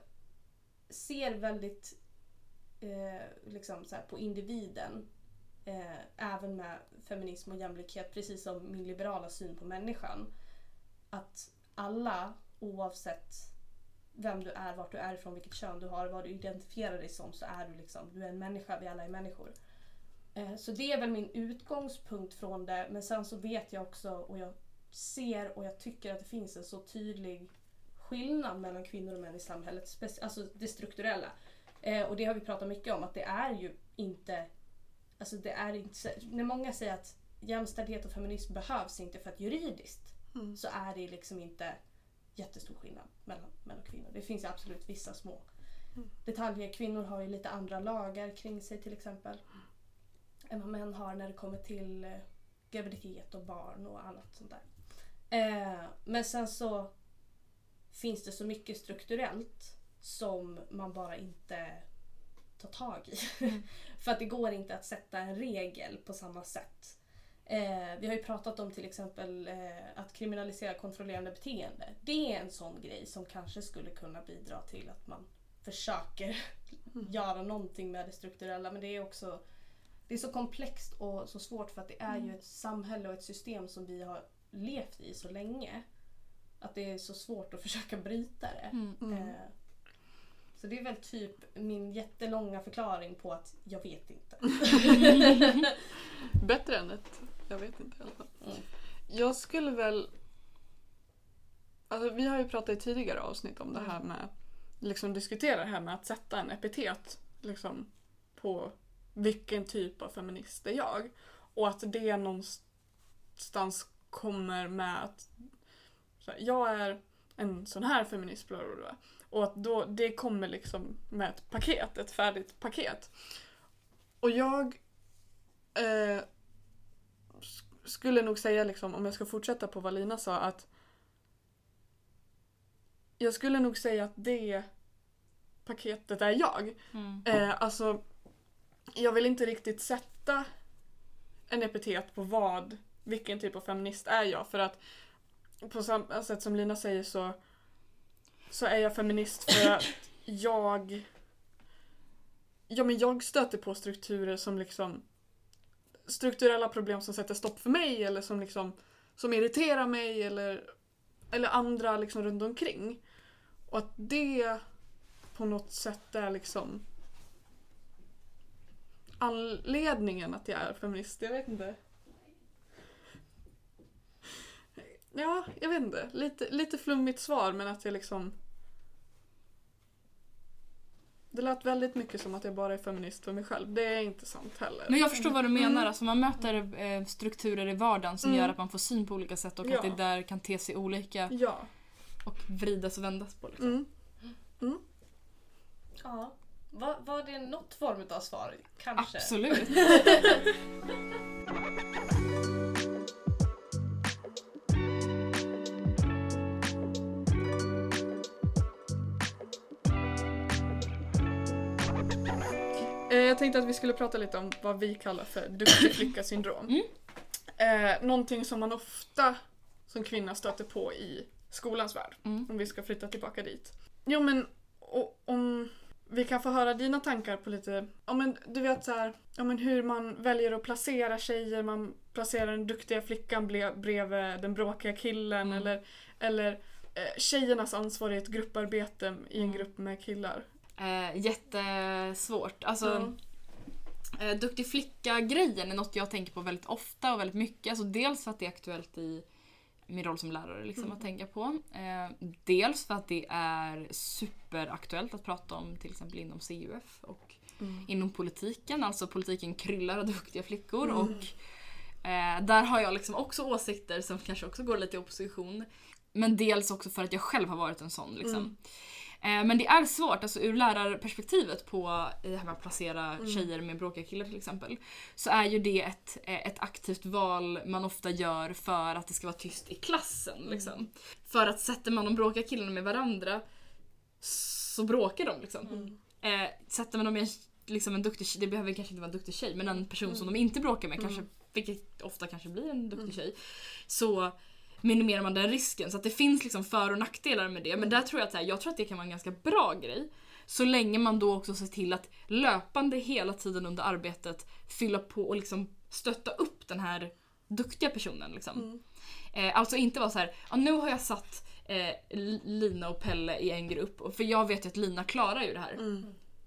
Speaker 1: ser väldigt eh, liksom, så här, på individen, eh, även med feminism och jämlikhet, precis som min liberala syn på människan. Att alla, oavsett vem du är, vart du är ifrån, vilket kön du har, vad du identifierar dig som, så är du liksom, du är en människa, vi alla är människor. Så det är väl min utgångspunkt från det. Men sen så vet jag också, och jag ser och jag tycker att det finns en så tydlig skillnad mellan kvinnor och män i samhället. Alltså det strukturella. Och det har vi pratat mycket om, att det är ju inte... Alltså det är inte... När många säger att jämställdhet och feminism behövs inte för att juridiskt, mm. så är det liksom inte jättestor skillnad mellan män och kvinnor. Det finns ju absolut vissa små mm. detaljer. Kvinnor har ju lite andra lagar kring sig till exempel än vad män har när det kommer till eh, graviditet och barn och annat sånt där. Eh, men sen så finns det så mycket strukturellt som man bara inte tar tag i. Mm. För att det går inte att sätta en regel på samma sätt. Eh, vi har ju pratat om till exempel eh, att kriminalisera kontrollerande beteende. Det är en sån grej som kanske skulle kunna bidra till att man försöker mm. göra någonting med det strukturella. Men det är också det är så komplext och så svårt, för att det är mm. ju ett samhälle och ett system som vi har levt i så länge. Att det är så svårt att försöka bryta det. Mm. Mm. Eh, så det är väl typ min jättelånga förklaring på att jag vet inte.
Speaker 2: Bättre än ett jag vet inte i alla fall. Mm. Jag skulle väl... Alltså, vi har ju pratat i tidigare avsnitt om det här med... Liksom diskutera det här med att sätta en epitet liksom, på vilken typ av feminist är jag. Och att det någonstans kommer med att så här, jag är en sån här feminist. Bla bla bla. Och att då, det kommer liksom med ett paket, ett färdigt paket. Och jag eh, skulle nog säga, liksom, om jag ska fortsätta på vad Lina sa, att jag skulle nog säga att det paketet är jag. Mm. Eh, alltså, jag vill inte riktigt sätta en epitet på vad, vilken typ av feminist är jag. För att på samma sätt som Lina säger så, så är jag feminist för att jag ja, men jag stöter på strukturer som liksom strukturella problem som sätter stopp för mig, eller som liksom som irriterar mig, eller, eller andra liksom runt omkring. Och att det på något sätt är liksom anledningen att jag är feminist. Jag vet inte. Ja, jag vet inte. Lite, lite flummigt svar, men att jag liksom... Det lät väldigt mycket som att jag bara är feminist för mig själv. Det är inte sant heller.
Speaker 3: Men jag förstår vad du menar. Mm. Alltså man möter eh, strukturer i vardagen som mm. gör att man får syn på olika sätt. Och ja. Att det där kan te sig olika.
Speaker 2: Ja.
Speaker 3: Och vridas och vändas på. Liksom.
Speaker 2: Mm. Mm.
Speaker 1: Ja. Var, var det något form av svar? Kanske.
Speaker 3: Absolut.
Speaker 2: Jag tänkte att vi skulle prata lite om vad vi kallar för duktig flicka-syndrom. Mm. Eh, någonting som man ofta som kvinna stöter på i skolans värld. Mm. Om vi ska flytta tillbaka dit. Jo, men och, om vi kan få höra dina tankar på lite, ja men du vet så här, ja men hur man väljer att placera tjejer, man placerar den duktiga flickan ble, bredvid den bråkiga killen mm. eller, eller eh, tjejernas ansvar i ett grupparbete i en grupp med killar.
Speaker 3: Eh, jättesvårt. Alltså mm. eh, duktig flicka-grejen är något jag tänker på väldigt ofta och väldigt mycket. Alltså dels för att det är aktuellt i min roll som lärare liksom, mm. att tänka på. Eh, dels för att det är superaktuellt att prata om till exempel inom C U F och mm. inom politiken. Alltså politiken kryllar av duktiga flickor mm. och eh, där har jag liksom också åsikter som kanske också går lite i opposition. Men dels också för att jag själv har varit en sån liksom. Mm. Men det är svårt, alltså ur lärarperspektivet på det här med att placera mm. tjejer med bråkiga killar till exempel, så är ju det ett, ett aktivt val man ofta gör för att det ska vara tyst i klassen liksom. Mm. För att sätter man de bråkiga killarna med varandra så bråkar de liksom. Mm. Eh, sätter man dem med liksom en duktig tjej, det behöver kanske inte vara en duktig tjej, men en person mm. som de inte bråkar med, mm. kanske, vilket ofta kanske blir en duktig mm. tjej, så minimerar man den risken. Så att det finns liksom för- och nackdelar med det. Men där tror jag att så här, jag tror att det kan vara en ganska bra grej. Så länge man då också ser till att löpande hela tiden under arbetet fylla på och liksom stötta upp den här duktiga personen. Liksom. Mm. Eh, alltså inte vara så här, ah, nu har jag satt eh, Lina och Pelle i en grupp. För jag vet ju att Lina klarar ju det här. Mm.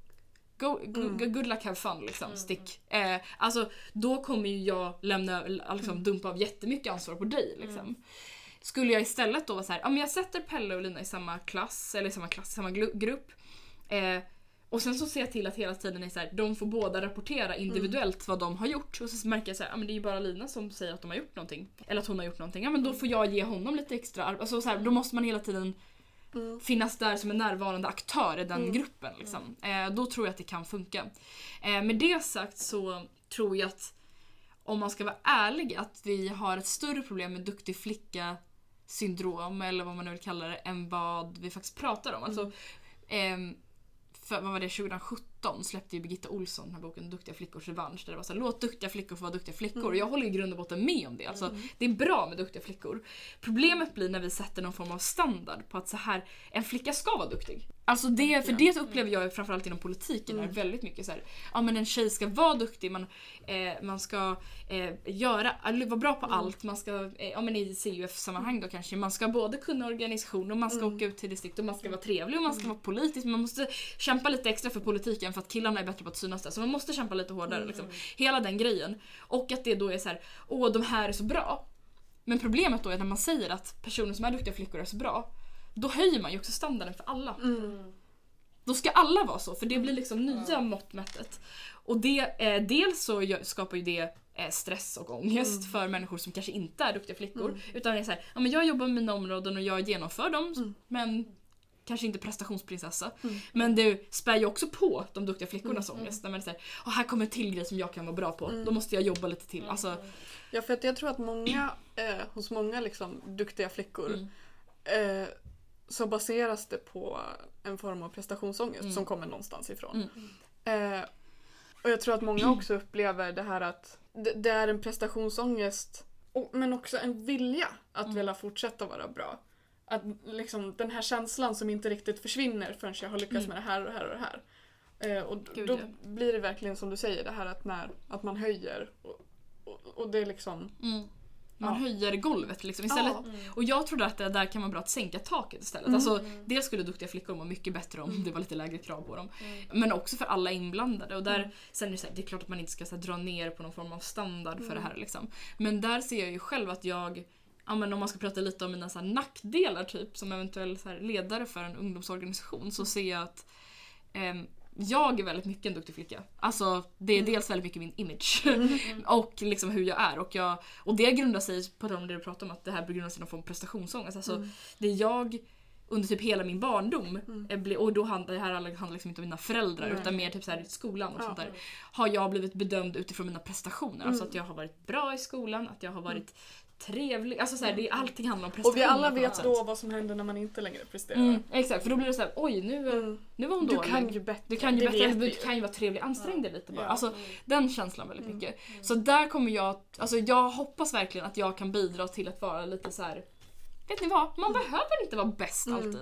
Speaker 3: Go, go, mm. Good luck, have fun liksom, mm. stick. Eh, alltså då kommer ju jag lämna, liksom, dumpa av jättemycket ansvar på dig liksom. Mm. Skulle jag istället då vara så här, ja men jag sätter Pelle och Lina i samma klass eller i samma klass, samma grupp. Eh, och sen så ser jag till att hela tiden är så här, de får båda rapportera individuellt mm. vad de har gjort. Och så märker jag så här, ja men det är ju bara Lina som säger att de har gjort någonting eller att hon har gjort någonting. Ja men då får jag ge honom lite extra arbete. Alltså så här, då måste man hela tiden Mm. finnas där som en närvarande aktör i den mm. gruppen liksom. eh, då tror jag att det kan funka. eh, med det sagt så tror jag att om man ska vara ärlig att vi har ett större problem med duktig flicka syndrom eller vad man nu vill kalla det än vad vi faktiskt pratar om. Mm. Alltså, eh, för, vad var det, tjugo sjutton släppte ju Birgitta Olsson den här boken Duktiga flickors revansch, där det var så här, låt duktiga flickor få vara duktiga flickor. Mm. Och jag håller i grund och botten med om det. Alltså, mm. det är bra med duktiga flickor. Problemet blir när vi sätter någon form av standard på att så här, en flicka ska vara duktig. Alltså det, för det upplever jag framförallt inom politiken mm. är väldigt mycket så här, ja men en tjej ska vara duktig, man, eh, man ska eh, göra, vara bra på mm. allt, man ska, eh, ja men i C U F-sammanhang då kanske, man ska både kunna organisation och man ska mm. åka ut till distrikt och man ska vara trevlig och man ska mm. vara politisk, man måste kämpa lite extra för politiken för att killarna är bättre på att synas där, så man måste kämpa lite hårdare mm. liksom. Hela den grejen. Och att det då är så här, åh de här är så bra. Men problemet då är när man säger att personer som är duktiga flickor är så bra, då höjer man ju också standarden för alla. Mm. Då ska alla vara så, för det blir liksom nya mm. måttmättet. Och det, eh, dels så skapar ju det eh, stress och ångest mm. för människor som kanske inte är duktiga flickor. Mm. Utan det är så här, ja, men jag jobbar med mina områden och jag genomför dem, mm. men kanske inte prestationsprinsessa. Mm. Men det spär ju också på de duktiga flickornas mm. ångest. När man säger, oh, här kommer en till grej som jag kan vara bra på. Mm. Då måste jag jobba lite till. Alltså,
Speaker 2: ja, för att jag tror att många, eh, hos många liksom, duktiga flickor mm. eh, så baseras det på en form av prestationsångest mm. som kommer någonstans ifrån. Mm. Eh, och jag tror att många också upplever det här att det, det är en prestationsångest och, men också en vilja att mm. vilja fortsätta vara bra. Att liksom den här känslan som inte riktigt försvinner förrän jag har lyckats mm. med det här och det här och det här. Eh, och Gud, då ja. blir det verkligen som du säger, det här att, när, att man höjer och, och, och det är liksom...
Speaker 3: Mm. Man ja. höjer golvet liksom istället. Ja. Mm. Och jag trodde att det där kan vara bra att sänka taket istället. Mm. Alltså, dels skulle duktiga flickor må mycket bättre om mm. det var lite lägre krav på dem. Mm. Men också för alla inblandade. Och där, mm. sen är det, så här, det är klart att man inte ska så här, dra ner på någon form av standard mm. för det här. Liksom. Men där ser jag ju själv att jag, ja, men om man ska prata lite om mina så här, nackdelar typ, som eventuell så här, ledare för en ungdomsorganisation, så ser jag att ehm, jag är väldigt mycket en duktig flicka. Alltså det är mm. dels väldigt mycket min image mm. och liksom hur jag är, och jag och det grundar sig på det du pratar om, att det här grundar sig någon form av prestationsångest. Alltså mm. det jag under typ hela min barndom mm. och då handlar det här handlar liksom inte om mina föräldrar mm. utan mer typ så här i skolan och ja. sånt där, har jag blivit bedömd utifrån mina prestationer. Mm. Alltså att jag har varit bra i skolan, att jag har varit mm. trevlig, alltså så här, det är allting handlar om prestationer.
Speaker 2: Och vi alla vet då vad som händer när man inte längre presterar. Mm,
Speaker 3: exakt, för då blir det så här, oj nu, mm. nu var hon
Speaker 2: du
Speaker 3: dålig.
Speaker 2: Kan ju bättre.
Speaker 3: Du kan ju bättre, du kan ju vara trevlig, ansträng dig lite bara. Ja. Alltså mm. den känslan väldigt mm. mycket. Mm. Så där kommer jag, alltså jag hoppas verkligen att jag kan bidra till att vara lite så här, vet ni vad, man mm. behöver inte vara bäst mm. alltid. Mm.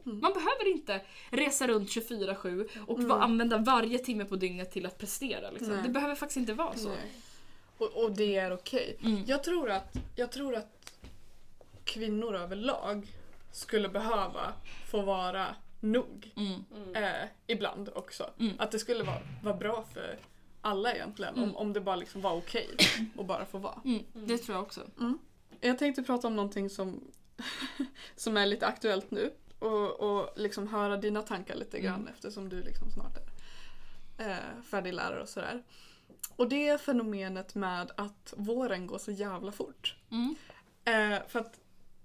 Speaker 3: Mm. Man behöver inte resa runt tjugofyra sju och mm. använda varje timme på dygnet till att prestera. Liksom. Det behöver faktiskt inte vara så.
Speaker 2: Nej. Och, och det är okej. Okay. Mm. Jag tror att, jag tror att kvinnor överlag skulle behöva få vara nog. Mm. Eh, ibland också. Mm. Att det skulle vara, vara bra för alla egentligen. Mm. Om, om det bara liksom var okej okay och bara få vara.
Speaker 3: Mm. Det tror jag också.
Speaker 2: Mm. Jag tänkte prata om någonting som, som är lite aktuellt nu. Och, och liksom höra dina tankar lite grann mm. eftersom du liksom snart är eh, färdiglärare och sådär. Och det är fenomenet med att våren går så jävla fort. Mm. Eh, för att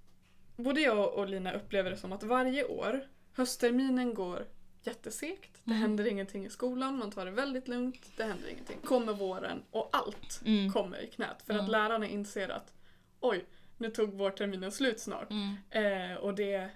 Speaker 2: både jag och Lina upplever det som att varje år, höstterminen går jättesegt. Det mm. händer ingenting i skolan, man tar det väldigt lugnt, det händer ingenting. Kommer våren och allt mm. kommer i knät. För mm. att lärarna inser att oj, nu tog vårterminen slut snart. Mm. Eh, och det,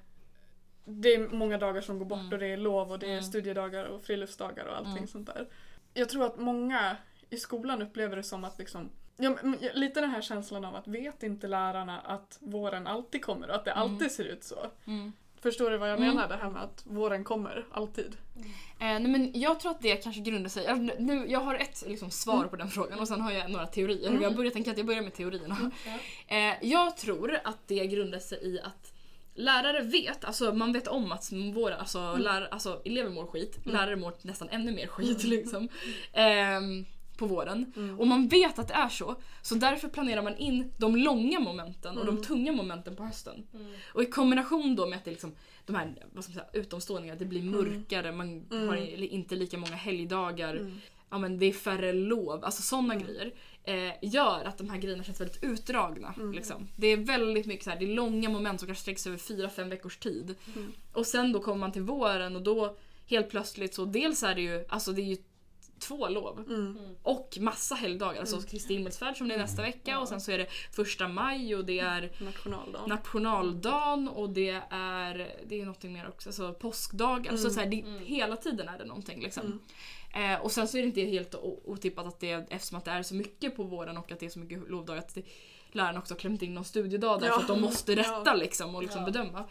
Speaker 2: det är många dagar som går bort mm. och det är lov och det är mm. studiedagar och friluftsdagar och allting mm. sånt där. Jag tror att många i skolan upplever det som att liksom, ja, lite den här känslan av att vet inte lärarna att våren alltid kommer och att det alltid mm. ser ut så. Mm. Förstår du vad jag mm. menar? Det här med att våren kommer alltid.
Speaker 3: Mm. Eh, nej, men jag tror att det kanske grundar sig... Jag, nu, jag har ett liksom, svar mm. på den frågan och sen har jag några teorier. Mm. Jag börjar tänka att jag börjar med teorierna. Mm. Eh, jag tror att det grundar sig i att lärare vet, alltså man vet om att våra, alltså, mm. lärare, alltså elever mår skit, mm. lärare mår nästan ännu mer skit liksom. Eh, på våren. Mm. Och man vet att det är så. Så därför planerar man in de långa momenten och mm. de tunga momenten på hösten. Mm. Och i kombination då med att det liksom, de här vad ska man säga, utomstående, det blir mörkare, man mm. har inte lika många helgdagar. Mm. Ja, men det är färre lov. Alltså sådana mm. grejer eh, gör att de här grejerna känns väldigt utdragna. Mm. Liksom. Det är väldigt mycket så här, det är långa moment som kanske sträcks över fyra fem veckors tid. Mm. Och sen då kommer man till våren och då helt plötsligt så dels är det ju, alltså det är ju två lov. Mm. Och massa helgdagar. Alltså Kristi himmelsfärd som det är nästa vecka. Ja. Och sen så är det första maj och det är
Speaker 2: nationaldagen.
Speaker 3: nationaldagen och det är det är någonting mer också. Alltså påskdag. Alltså mm. så här, det, mm. hela tiden är det någonting liksom. Mm. Eh, och sen så är det inte helt otippat att det är, eftersom att det är så mycket på våren och att det är så mycket lovdagar, att det, lärarna också har klämt in någon studiedag där ja. För att de måste rätta ja. Liksom och liksom ja. Bedöma.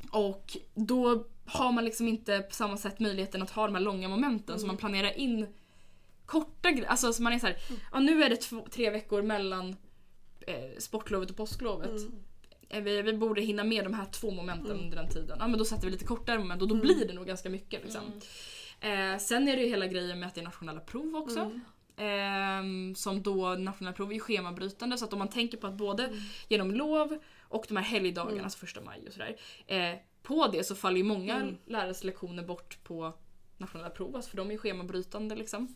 Speaker 3: Och då har man liksom inte på samma sätt möjligheten att ha de här långa momenten mm. så man planerar in korta grejer, alltså så man är så här, mm. ja, nu är det två, tre veckor mellan eh, sportlovet och påsklovet. Mm. Vi, vi borde hinna med de här två momenten mm. under den tiden. Ja, men då sätter vi lite kortare moment och då mm. blir det nog ganska mycket liksom. Mm. Eh, sen är det ju hela grejen med att det är nationella prov också. Mm. Eh, som då nationella prov är ju schemabrytande, så att om man tänker på att både mm. genom lov och de här helgdagarna, mm. alltså första maj och sådär, eh, på det så faller ju många mm. lärares lektioner bort på nationella prov, alltså för de är ju schemabrytande liksom.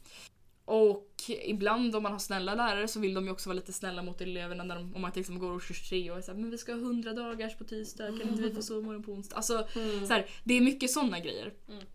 Speaker 3: Och ibland om man har snälla lärare så vill de ju också vara lite snälla mot eleverna när de, om man till exempel går årskurs tre och är såhär, men vi ska ha hundra dagars på tisdag, kan inte vi få sovmorgon på onsdag? Alltså mm. så här, det är mycket sådana grejer.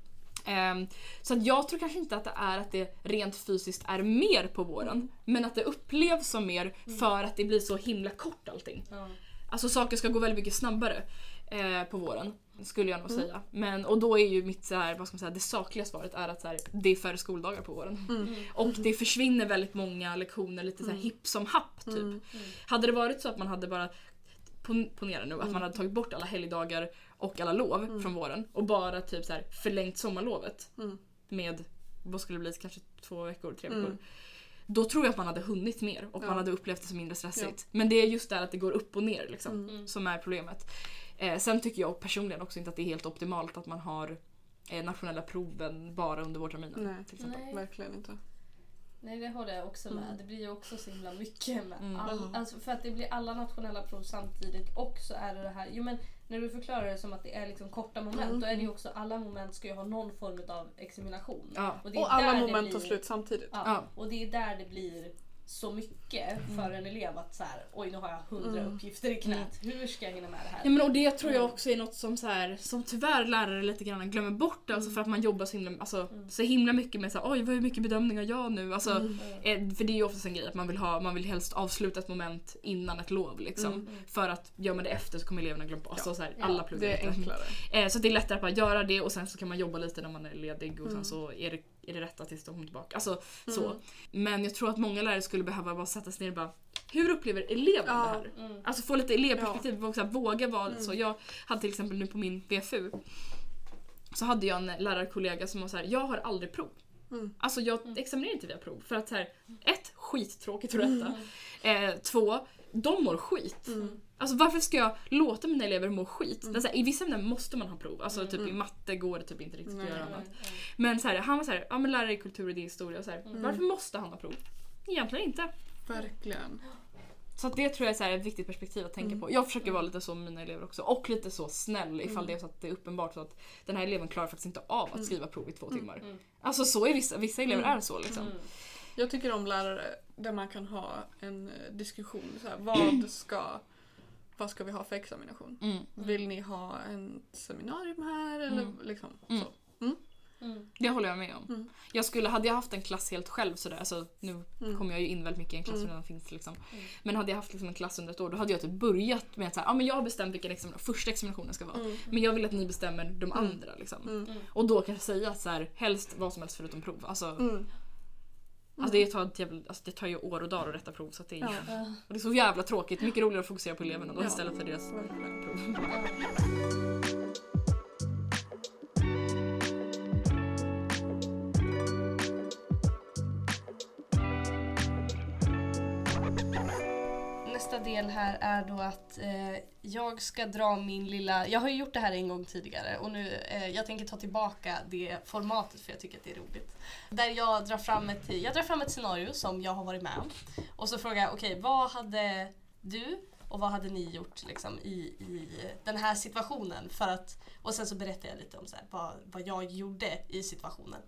Speaker 3: Mm. Um, så att jag tror kanske inte att det är att det rent fysiskt är mer på våren, mm. men att det upplevs som mer mm. för att det blir så himla kort allting. Mm. Alltså saker ska gå väldigt mycket snabbare eh, på våren. Skulle jag nog mm. säga. Men, och då är ju mitt så här, vad ska man säga, det sakliga svaret är att så här, det är färre skoldagar på våren. Mm. Och det försvinner väldigt många lektioner lite så här hipp som happ typ. Mm. Hade det varit så att man hade bara, ponera nu, att man hade tagit bort alla helgdagar och alla lov mm. från våren och bara typ så här förlängt sommarlovet mm. med, vad skulle det bli, kanske två veckor, tre veckor. Mm. Då tror jag att man hade hunnit mer och ja. Man hade upplevt det som mindre stressigt. Ja. Men det är just där att det går upp och ner liksom, mm. som är problemet. Eh, sen tycker jag personligen också inte att det är helt optimalt att man har eh, nationella proven bara under vårterminen.
Speaker 2: Nej, till exempel. Nej, verkligen inte.
Speaker 1: Nej, det håller jag också med. Mm. Det blir ju också så himla mycket med
Speaker 3: mm.
Speaker 1: all, alltså för att det blir alla nationella prov samtidigt och så är det det här, jo men när du förklarar det som att det är liksom korta moment mm. då är det ju också, alla moment ska ju ha någon form av examination.
Speaker 2: Ja. Och, det är och alla moment tar slut samtidigt.
Speaker 1: Ja, ja. Och det är där det blir så mycket för mm. en elev att så här, oj nu har jag hundra mm. uppgifter i knät. Mm. Hur ska jag hinna med det här?
Speaker 3: Ja, men och det tror jag också är något som så här, som tyvärr lärare lite grann glömmer bort, alltså för att man jobbar så himla, alltså, mm. så himla mycket med så här, oj vad mycket bedömningar jag nu, alltså, mm. för det är ju ofta en grej att man vill ha, man vill helst avsluta ett moment innan ett lov liksom, mm. för att gör man det efter så kommer eleverna glömma på, alltså, så här, alla pluggar.
Speaker 2: Det är enklare.
Speaker 3: Eh, så det är lättare att bara göra det och sen så kan man jobba lite när man är ledig och sen mm. så är det är det rätta tills de kommer tillbaka. Alltså, mm. så. Men jag tror att många lärare skulle behöva bara sätta sig ner och bara, hur upplever eleven ja. Det här? Mm. Alltså få lite elevperspektiv ja. Och så här, våga vara mm. så. Jag hade till exempel nu på min V F U så hade jag en lärarkollega som var så här: jag har aldrig prov.
Speaker 2: Mm.
Speaker 3: Alltså jag examinerar inte via prov för att så här, ett, skittråkigt för detta. Mm. Eh, två, de mår skit. Mm. Alltså varför ska jag låta mina elever må skit? Mm. Så här, i vissa ämnen måste man ha prov. Alltså mm. typ i matte går det typ inte riktigt att göra annat. Mm. Men så här, han var så här, ja men lärare i kultur och det är historia och så här, mm. varför måste han ha prov? Egentligen inte.
Speaker 2: Verkligen.
Speaker 3: Så att det tror jag är så här ett viktigt perspektiv att tänka mm. på. Jag försöker vara lite så med mina elever också. Och lite så snäll ifall mm. det är så att det är uppenbart så att den här eleven klarar faktiskt inte av att skriva prov i två timmar. Mm. Alltså så är vissa, vissa elever mm. är så liksom. Mm.
Speaker 2: Jag tycker om lärare där man kan ha en diskussion. Så här, vad, ska, vad ska vi ha för examination? Mm. Vill ni ha en seminarium här? Eller
Speaker 3: mm.
Speaker 2: liksom
Speaker 3: mm.
Speaker 2: så. Mm.
Speaker 3: Mm. Det håller jag med om. Mm. Jag skulle, hade jag haft en klass helt själv sådär, alltså nu mm. kommer jag ju in väldigt mycket i en klass som mm. redan finns liksom. Mm. Men hade jag haft liksom en klass under ett år, då hade jag typ börjat med att säga, ja men jag har bestämt vilken examen, första examinationen ska vara. Mm. Men jag vill att ni bestämmer de mm. andra liksom. Mm. Och då kan jag säga att så här, helst vad som helst förutom prov. Alltså, mm. alltså det tar ett jävla, alltså det tar ju år och dagar att rätta prov så att det är, ja. Och det är så jävla tråkigt, mycket roligare att fokusera på eleverna då ja. Istället för deras prov.
Speaker 1: Nästa del här är då att eh, jag ska dra min lilla... Jag har ju gjort det här en gång tidigare och nu eh, jag tänker ta tillbaka det formatet för jag tycker att det är roligt. Där jag drar fram ett, jag drar fram ett scenario som jag har varit med om. Och så frågar jag, okej, okay, vad hade du och vad hade ni gjort liksom, i, i den här situationen? För att, och sen så berättar jag lite om så här, vad, vad jag gjorde i situationen.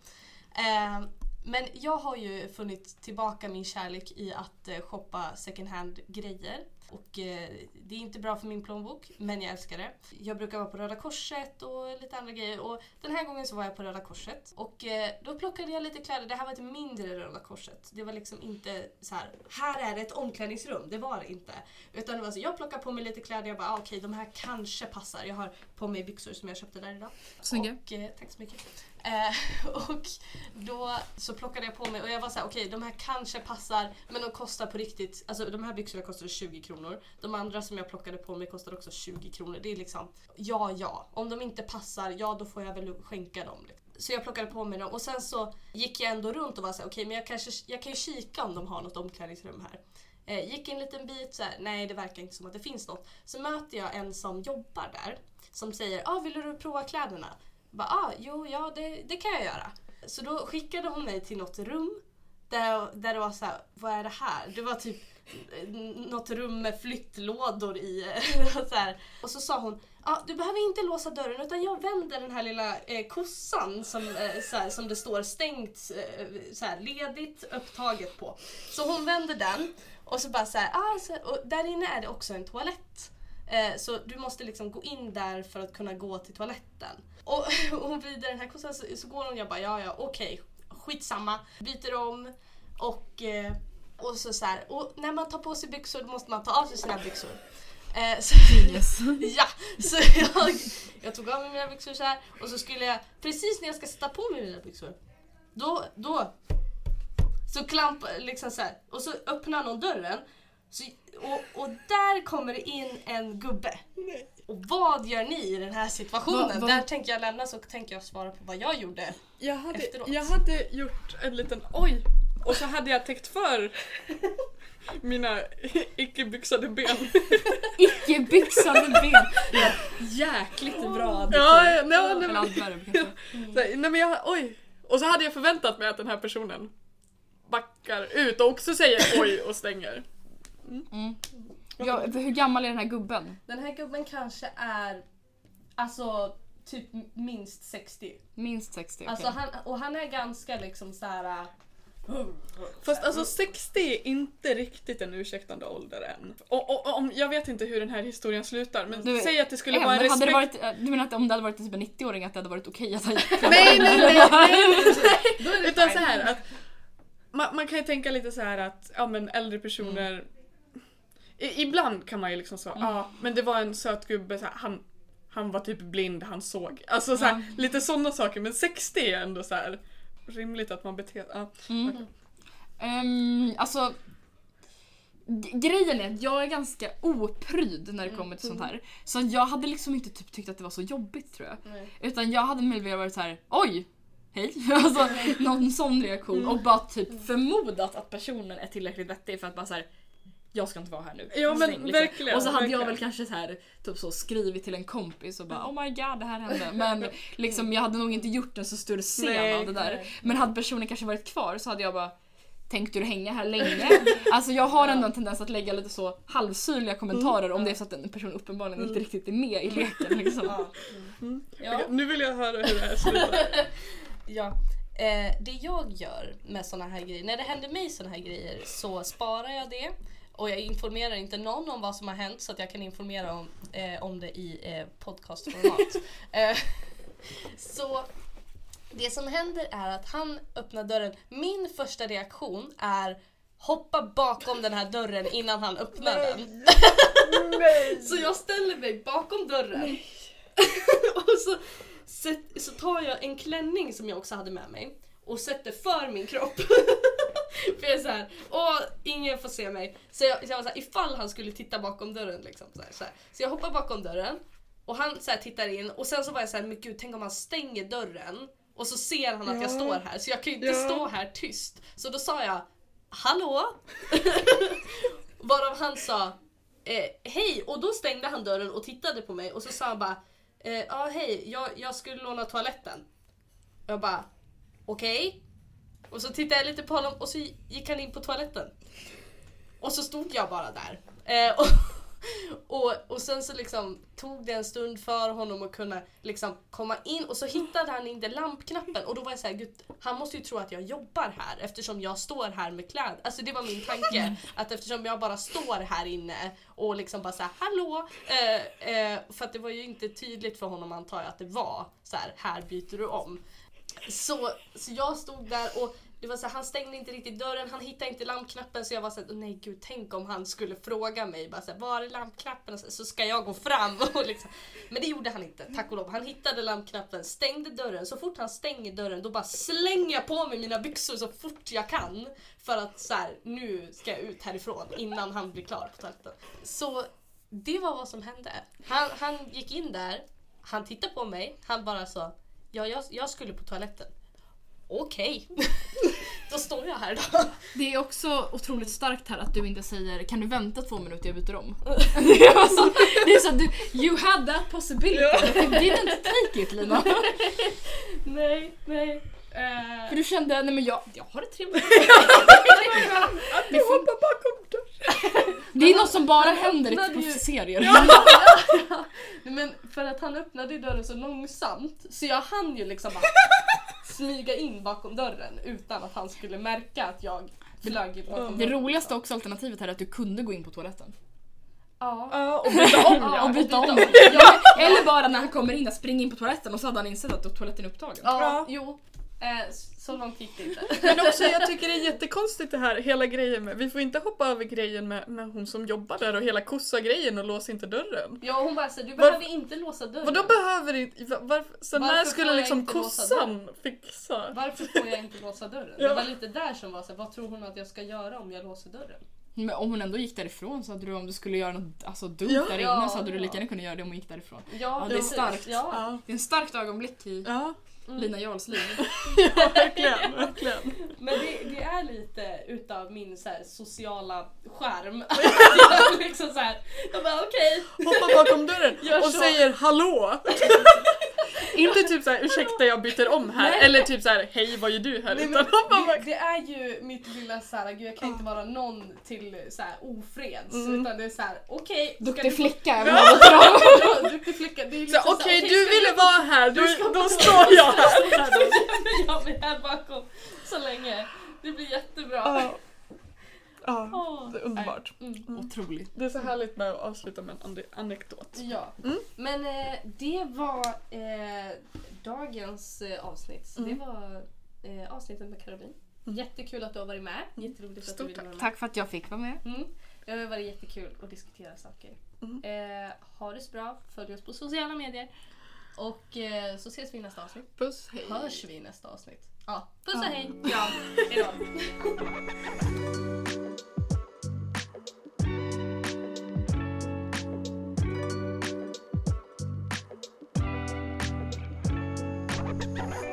Speaker 1: Eh, Men jag har ju funnit tillbaka min kärlek i att eh, shoppa second hand grejer. Och eh, det är inte bra för min plånbok, men jag älskar det. Jag brukar vara på Röda Korset och lite andra grejer. Och den här gången så var jag på Röda Korset. Och eh, då plockade jag lite kläder. Det här var ett mindre Röda Korset. Det var liksom inte så här, här är det ett omklädningsrum. Det var det inte. Utan det var så, jag plockade på mig lite kläder. Jag bara, ah, okej, okay, de här kanske passar. Jag har på mig byxor som jag köpte där idag.
Speaker 3: Snygga.
Speaker 1: Och, eh, tack så mycket. Eh, och då så plockade jag på mig och jag var så här, okej, okay, de här kanske passar, men de kostar på riktigt, alltså de här byxorna kostar tjugo kronor. De andra som jag plockade på mig kostar också tjugo kronor. Det är liksom, ja, ja. Om de inte passar, ja då får jag väl skänka dem. Så jag plockade på mig dem och sen så gick jag ändå runt och var så här, okej, okay, men jag, kanske, jag kan ju kika om de har något omklädningsrum här. Eh, gick en liten bit så här, nej det verkar inte som att det finns något. Så möter jag en som jobbar där, som säger, ah, vill du prova kläderna? Bara, ah, jo, ja, det, det kan jag göra. Så då skickade hon mig till något rum där, där det var så här, vad är det här? Det var typ något rum med flyttlådor i. så här. Och så sa hon, ah, du behöver inte låsa dörren utan jag vänder den här lilla eh, kossan som, eh, så här, som det står stängt, eh, så här, ledigt, upptaget på. Så hon vänder den och så bara så här, ah, så, och där inne är det också en toalett. Eh, så du måste liksom gå in där för att kunna gå till toaletten. Och, och vid den här kossan så, så går hon och jag bara, ja ja okej, skitsamma. Byter om och, eh, och så så här. Och när man tar på sig byxor då måste man ta av sig sina byxor. Eh, så,
Speaker 3: yes.
Speaker 1: ja, så jag, jag tog av mig mina byxor så här. Och så skulle jag, precis när jag ska sätta på mig mina byxor, då, då så klamp liksom så här. Och så öppnar någon dörren. Så, och, och där kommer det in en gubbe. Nej. Och vad gör ni i den här situationen? Va, va? Där tänker jag lämna så tänker jag svara på vad jag gjorde
Speaker 2: jag hade,
Speaker 1: efteråt.
Speaker 2: Jag hade gjort en liten oj. Och så hade jag täckt för mina icke-byxade ben.
Speaker 3: Icke-byxade ben. Det är jäkligt bra.
Speaker 2: Ja, ja, nej, nej, nej, nej, nej, men jag, oj. Och så hade jag förväntat mig att den här personen backar ut och också säger oj och stänger.
Speaker 3: Mm. Mm. Ja, hur gammal är den här gubben?
Speaker 1: Den här gubben kanske är alltså typ minst sextio.
Speaker 3: Minst sextio, okej.
Speaker 1: Alltså han, och han är ganska liksom så här.
Speaker 2: Fast alltså sextio är inte riktigt en ursäktande ålder än. Och, och, och om, jag vet inte hur den här historien slutar, men du, säg att det skulle vara en respekt...
Speaker 3: Hade det varit, du menar att om det hade varit typ en nittio-åring att det hade varit okej att ha
Speaker 2: nej, nej, nej, nej, nej, nej. Utan så här att man, man kan ju tänka lite så här att ja, men äldre personer mm. I, ibland kan man ju liksom så, ja, mm. ah, men det var en söt gubbe så här, han han var typ blind, han såg. Alltså så här, mm. lite sådana saker, men sextio är ändå så här rimligt att man beter sig. Ah,
Speaker 3: mm. um, alltså G- grejen är att jag är ganska opryd när det kommer till sånt här. Så jag hade liksom inte typ tyckt att det var så jobbigt, tror jag.
Speaker 1: Nej.
Speaker 3: Utan jag hade möjligen varit så här: oj, hej. Alltså någon sån reaktion. Och bara typ förmodat att personen är tillräckligt vettig för att bara så här: jag ska inte vara här nu.
Speaker 2: Ja, men
Speaker 3: Stäng, liksom.
Speaker 2: verkligen.
Speaker 3: Och så hade
Speaker 2: verkligen.
Speaker 3: jag väl kanske så här typ så skrivit till en kompis och bara oh my god, det här hände. Men liksom jag hade nog inte gjort en så stor scen
Speaker 2: Nej,
Speaker 3: av det där.
Speaker 1: nej.
Speaker 3: Men hade personen kanske varit kvar så hade jag bara: tänkte du hänga här länge? Alltså jag har ändå en tendens att lägga lite så halvsyrliga kommentarer om det är så att en person uppenbarligen inte riktigt är med i leken liksom.
Speaker 1: Ja.
Speaker 2: Mm.
Speaker 1: Ja.
Speaker 2: Okej, nu vill jag höra hur det här slutar.
Speaker 1: Ja. Eh, det jag gör med såna här grejer, när det händer mig såna här grejer så sparar jag det och jag informerar inte någon om vad som har hänt så att jag kan informera om, eh, om det i eh, podcastformat. eh, så det som händer är att han öppnar dörren. Min första reaktion är hoppa bakom den här dörren innan han öppnar den.
Speaker 2: Nej.
Speaker 1: Så jag ställer mig bakom dörren. Och så, sätt, så tar jag en klänning som jag också hade med mig och sätter för min kropp. För jag är så här, åh, ingen får se mig. Så jag, så jag var så här, ifall han skulle titta bakom dörren liksom, så, här, så, här. Så jag hoppar bakom dörren och han så här, tittar in och sen så var jag så här, men gud, tänk om han stänger dörren och så ser han att
Speaker 2: Ja.
Speaker 1: jag står här så jag kan ju inte
Speaker 2: Ja.
Speaker 1: stå här tyst. Så då sa jag, hallå? Varav han sa eh, hej, och då stängde han dörren och tittade på mig och så sa han bara eh, ja hej, jag, jag skulle låna toaletten. Och jag bara okej. Okay. Och så tittade jag lite på honom och så gick han in på toaletten. Och så stod jag bara där. Eh, och, och, och sen så liksom tog det en stund för honom att kunna liksom komma in och så hittade han inte lampknappen och då var jag så här, gud, han måste ju tro att jag jobbar här eftersom jag står här med kläder. Alltså det var min tanke, att eftersom jag bara står här inne och liksom bara så här, hallå, eh, eh, för att det var ju inte tydligt för honom antar jag att det var så här, här byter du om. Så, så jag stod där och det var så här, han stängde inte riktigt dörren, han hittade inte lampknappen så jag var så här, nej gud, tänk om han skulle fråga mig bara så här, var är lampknappen? Så ska jag gå fram och liksom. Men det gjorde han inte, tack och lov. Han hittade lampknappen, stängde dörren. Så fort han stänger dörren då bara slänger jag på mig mina byxor så fort jag kan för att så här, nu ska jag ut härifrån innan han blir klar på toaletten. Så det var vad som hände. Han, han gick in där, han tittade på mig, han bara sa, ja, jag, jag skulle på toaletten. Okej, okay. Då står jag här då.
Speaker 3: Det är också otroligt starkt här att du inte säger kan du vänta två minuter jag byter om. Det är så, det är så du, you had that possibility. You didn't take it, Lina.
Speaker 1: Nej, nej. Uh...
Speaker 3: För du kände, nej men jag, jag har det trevligt.
Speaker 2: Du hoppar bakom dörren.
Speaker 3: Det är något som bara händer i
Speaker 1: ju...
Speaker 3: serier.
Speaker 1: Ja, ja. Men för att han öppnade dörren så långsamt så jag hann ju liksom bara smyga in bakom dörren utan att han skulle märka att jag flög bakom
Speaker 3: Det
Speaker 1: dörren.
Speaker 3: roligaste också alternativet här är att du kunde gå in på toaletten.
Speaker 1: Ja.
Speaker 2: Ja, och byta om.
Speaker 3: Ja,
Speaker 2: Ja,
Speaker 3: och byta om. Ja, eller bara när han kommer in och springer in på toaletten och så hade han insett att toaletten är upptagen.
Speaker 1: Ja,
Speaker 2: Ja.
Speaker 1: jo. Eh, så långt gick det inte.
Speaker 2: Men också jag tycker det är jättekonstigt det här, hela grejen med, vi får inte hoppa över grejen med, med hon som jobbar där och hela kossa-grejen och låsa inte dörren.
Speaker 1: Ja, hon bara så du
Speaker 2: Var-
Speaker 1: behöver inte låsa dörren.
Speaker 2: Vadå behöver inte, var, var, så
Speaker 1: Varför
Speaker 2: när
Speaker 1: får
Speaker 2: skulle
Speaker 1: jag
Speaker 2: liksom
Speaker 1: inte låsa
Speaker 2: kossan fixa?
Speaker 1: Varför får jag inte låsa dörren?
Speaker 2: Ja.
Speaker 1: Det var lite där som var så här, vad tror hon att jag ska göra om jag låser dörren?
Speaker 3: Men om hon ändå gick därifrån så hade du, om du skulle göra något alltså, dumt
Speaker 2: Ja.
Speaker 3: där inne
Speaker 1: Ja,
Speaker 3: så hade du
Speaker 1: ja.
Speaker 3: lika gärna kunnat göra det om hon gick därifrån.
Speaker 1: Ja,
Speaker 3: Ja, det är
Speaker 1: precis.
Speaker 3: starkt.
Speaker 1: Ja.
Speaker 2: Ja,
Speaker 3: Det är en starkt ögonblick i
Speaker 2: ja,
Speaker 1: Mm.
Speaker 3: Lina Jarls liv.
Speaker 2: ja verkligen, verkligen.
Speaker 1: Men det, det är lite utav min så här, sociala skärm. Jag liksom så här, jag bara okej.
Speaker 2: Hoppa bakom dörren
Speaker 1: Gör
Speaker 2: och
Speaker 1: så.
Speaker 2: säger hallå. Inte typ såhär, ursäkta jag byter om här.
Speaker 1: Nej.
Speaker 2: Eller typ såhär, hej vad gör du här?
Speaker 1: Nej,
Speaker 2: Utan
Speaker 1: men,
Speaker 2: hoppa
Speaker 1: det,
Speaker 2: bakom.
Speaker 1: det är ju mitt lilla så här, gud jag kan inte vara någon till så här, ofreds.
Speaker 2: Mm.
Speaker 1: Utan det är så här, okej. ska
Speaker 3: Duktig
Speaker 1: du få-
Speaker 3: flicka. även
Speaker 2: Ja.
Speaker 3: om det var-
Speaker 1: Ja, duktig flicka. Det är
Speaker 2: Så,
Speaker 1: liksom så här,
Speaker 2: okej,
Speaker 1: okej,
Speaker 2: du
Speaker 1: ska
Speaker 2: ville
Speaker 1: du-
Speaker 2: vara här,
Speaker 1: du ska
Speaker 2: då, då
Speaker 1: vara-
Speaker 2: står jag här.
Speaker 1: Jag är här bakom så länge. Det blir jättebra.
Speaker 2: Ja, ja,
Speaker 1: Åh.
Speaker 2: det är underbart.
Speaker 1: Mm.
Speaker 3: Otroligt.
Speaker 2: Det är så härligt med att avsluta med en ande- anekdot.
Speaker 1: Ja,
Speaker 2: Mm.
Speaker 1: men eh, det var eh, dagens eh, avsnitt. Så
Speaker 2: Mm.
Speaker 1: Det var eh, avsnittet med Caroline.
Speaker 2: Mm.
Speaker 1: Jättekul att du har varit med. Jätteroligt att du
Speaker 2: Stort
Speaker 1: ville vara med.
Speaker 3: Tack för att jag fick vara med.
Speaker 1: Mm. Det har varit jättekul att diskutera saker.
Speaker 2: Mm.
Speaker 1: Eh, ha det så bra. Följ oss på sociala medier. Och eh, så ses vi i nästa avsnitt.
Speaker 2: Puss, hej.
Speaker 1: Hörs vi i nästa avsnitt. Ja, puss och
Speaker 2: Ja.
Speaker 1: hej. Ja, hejdå.
Speaker 2: Hej!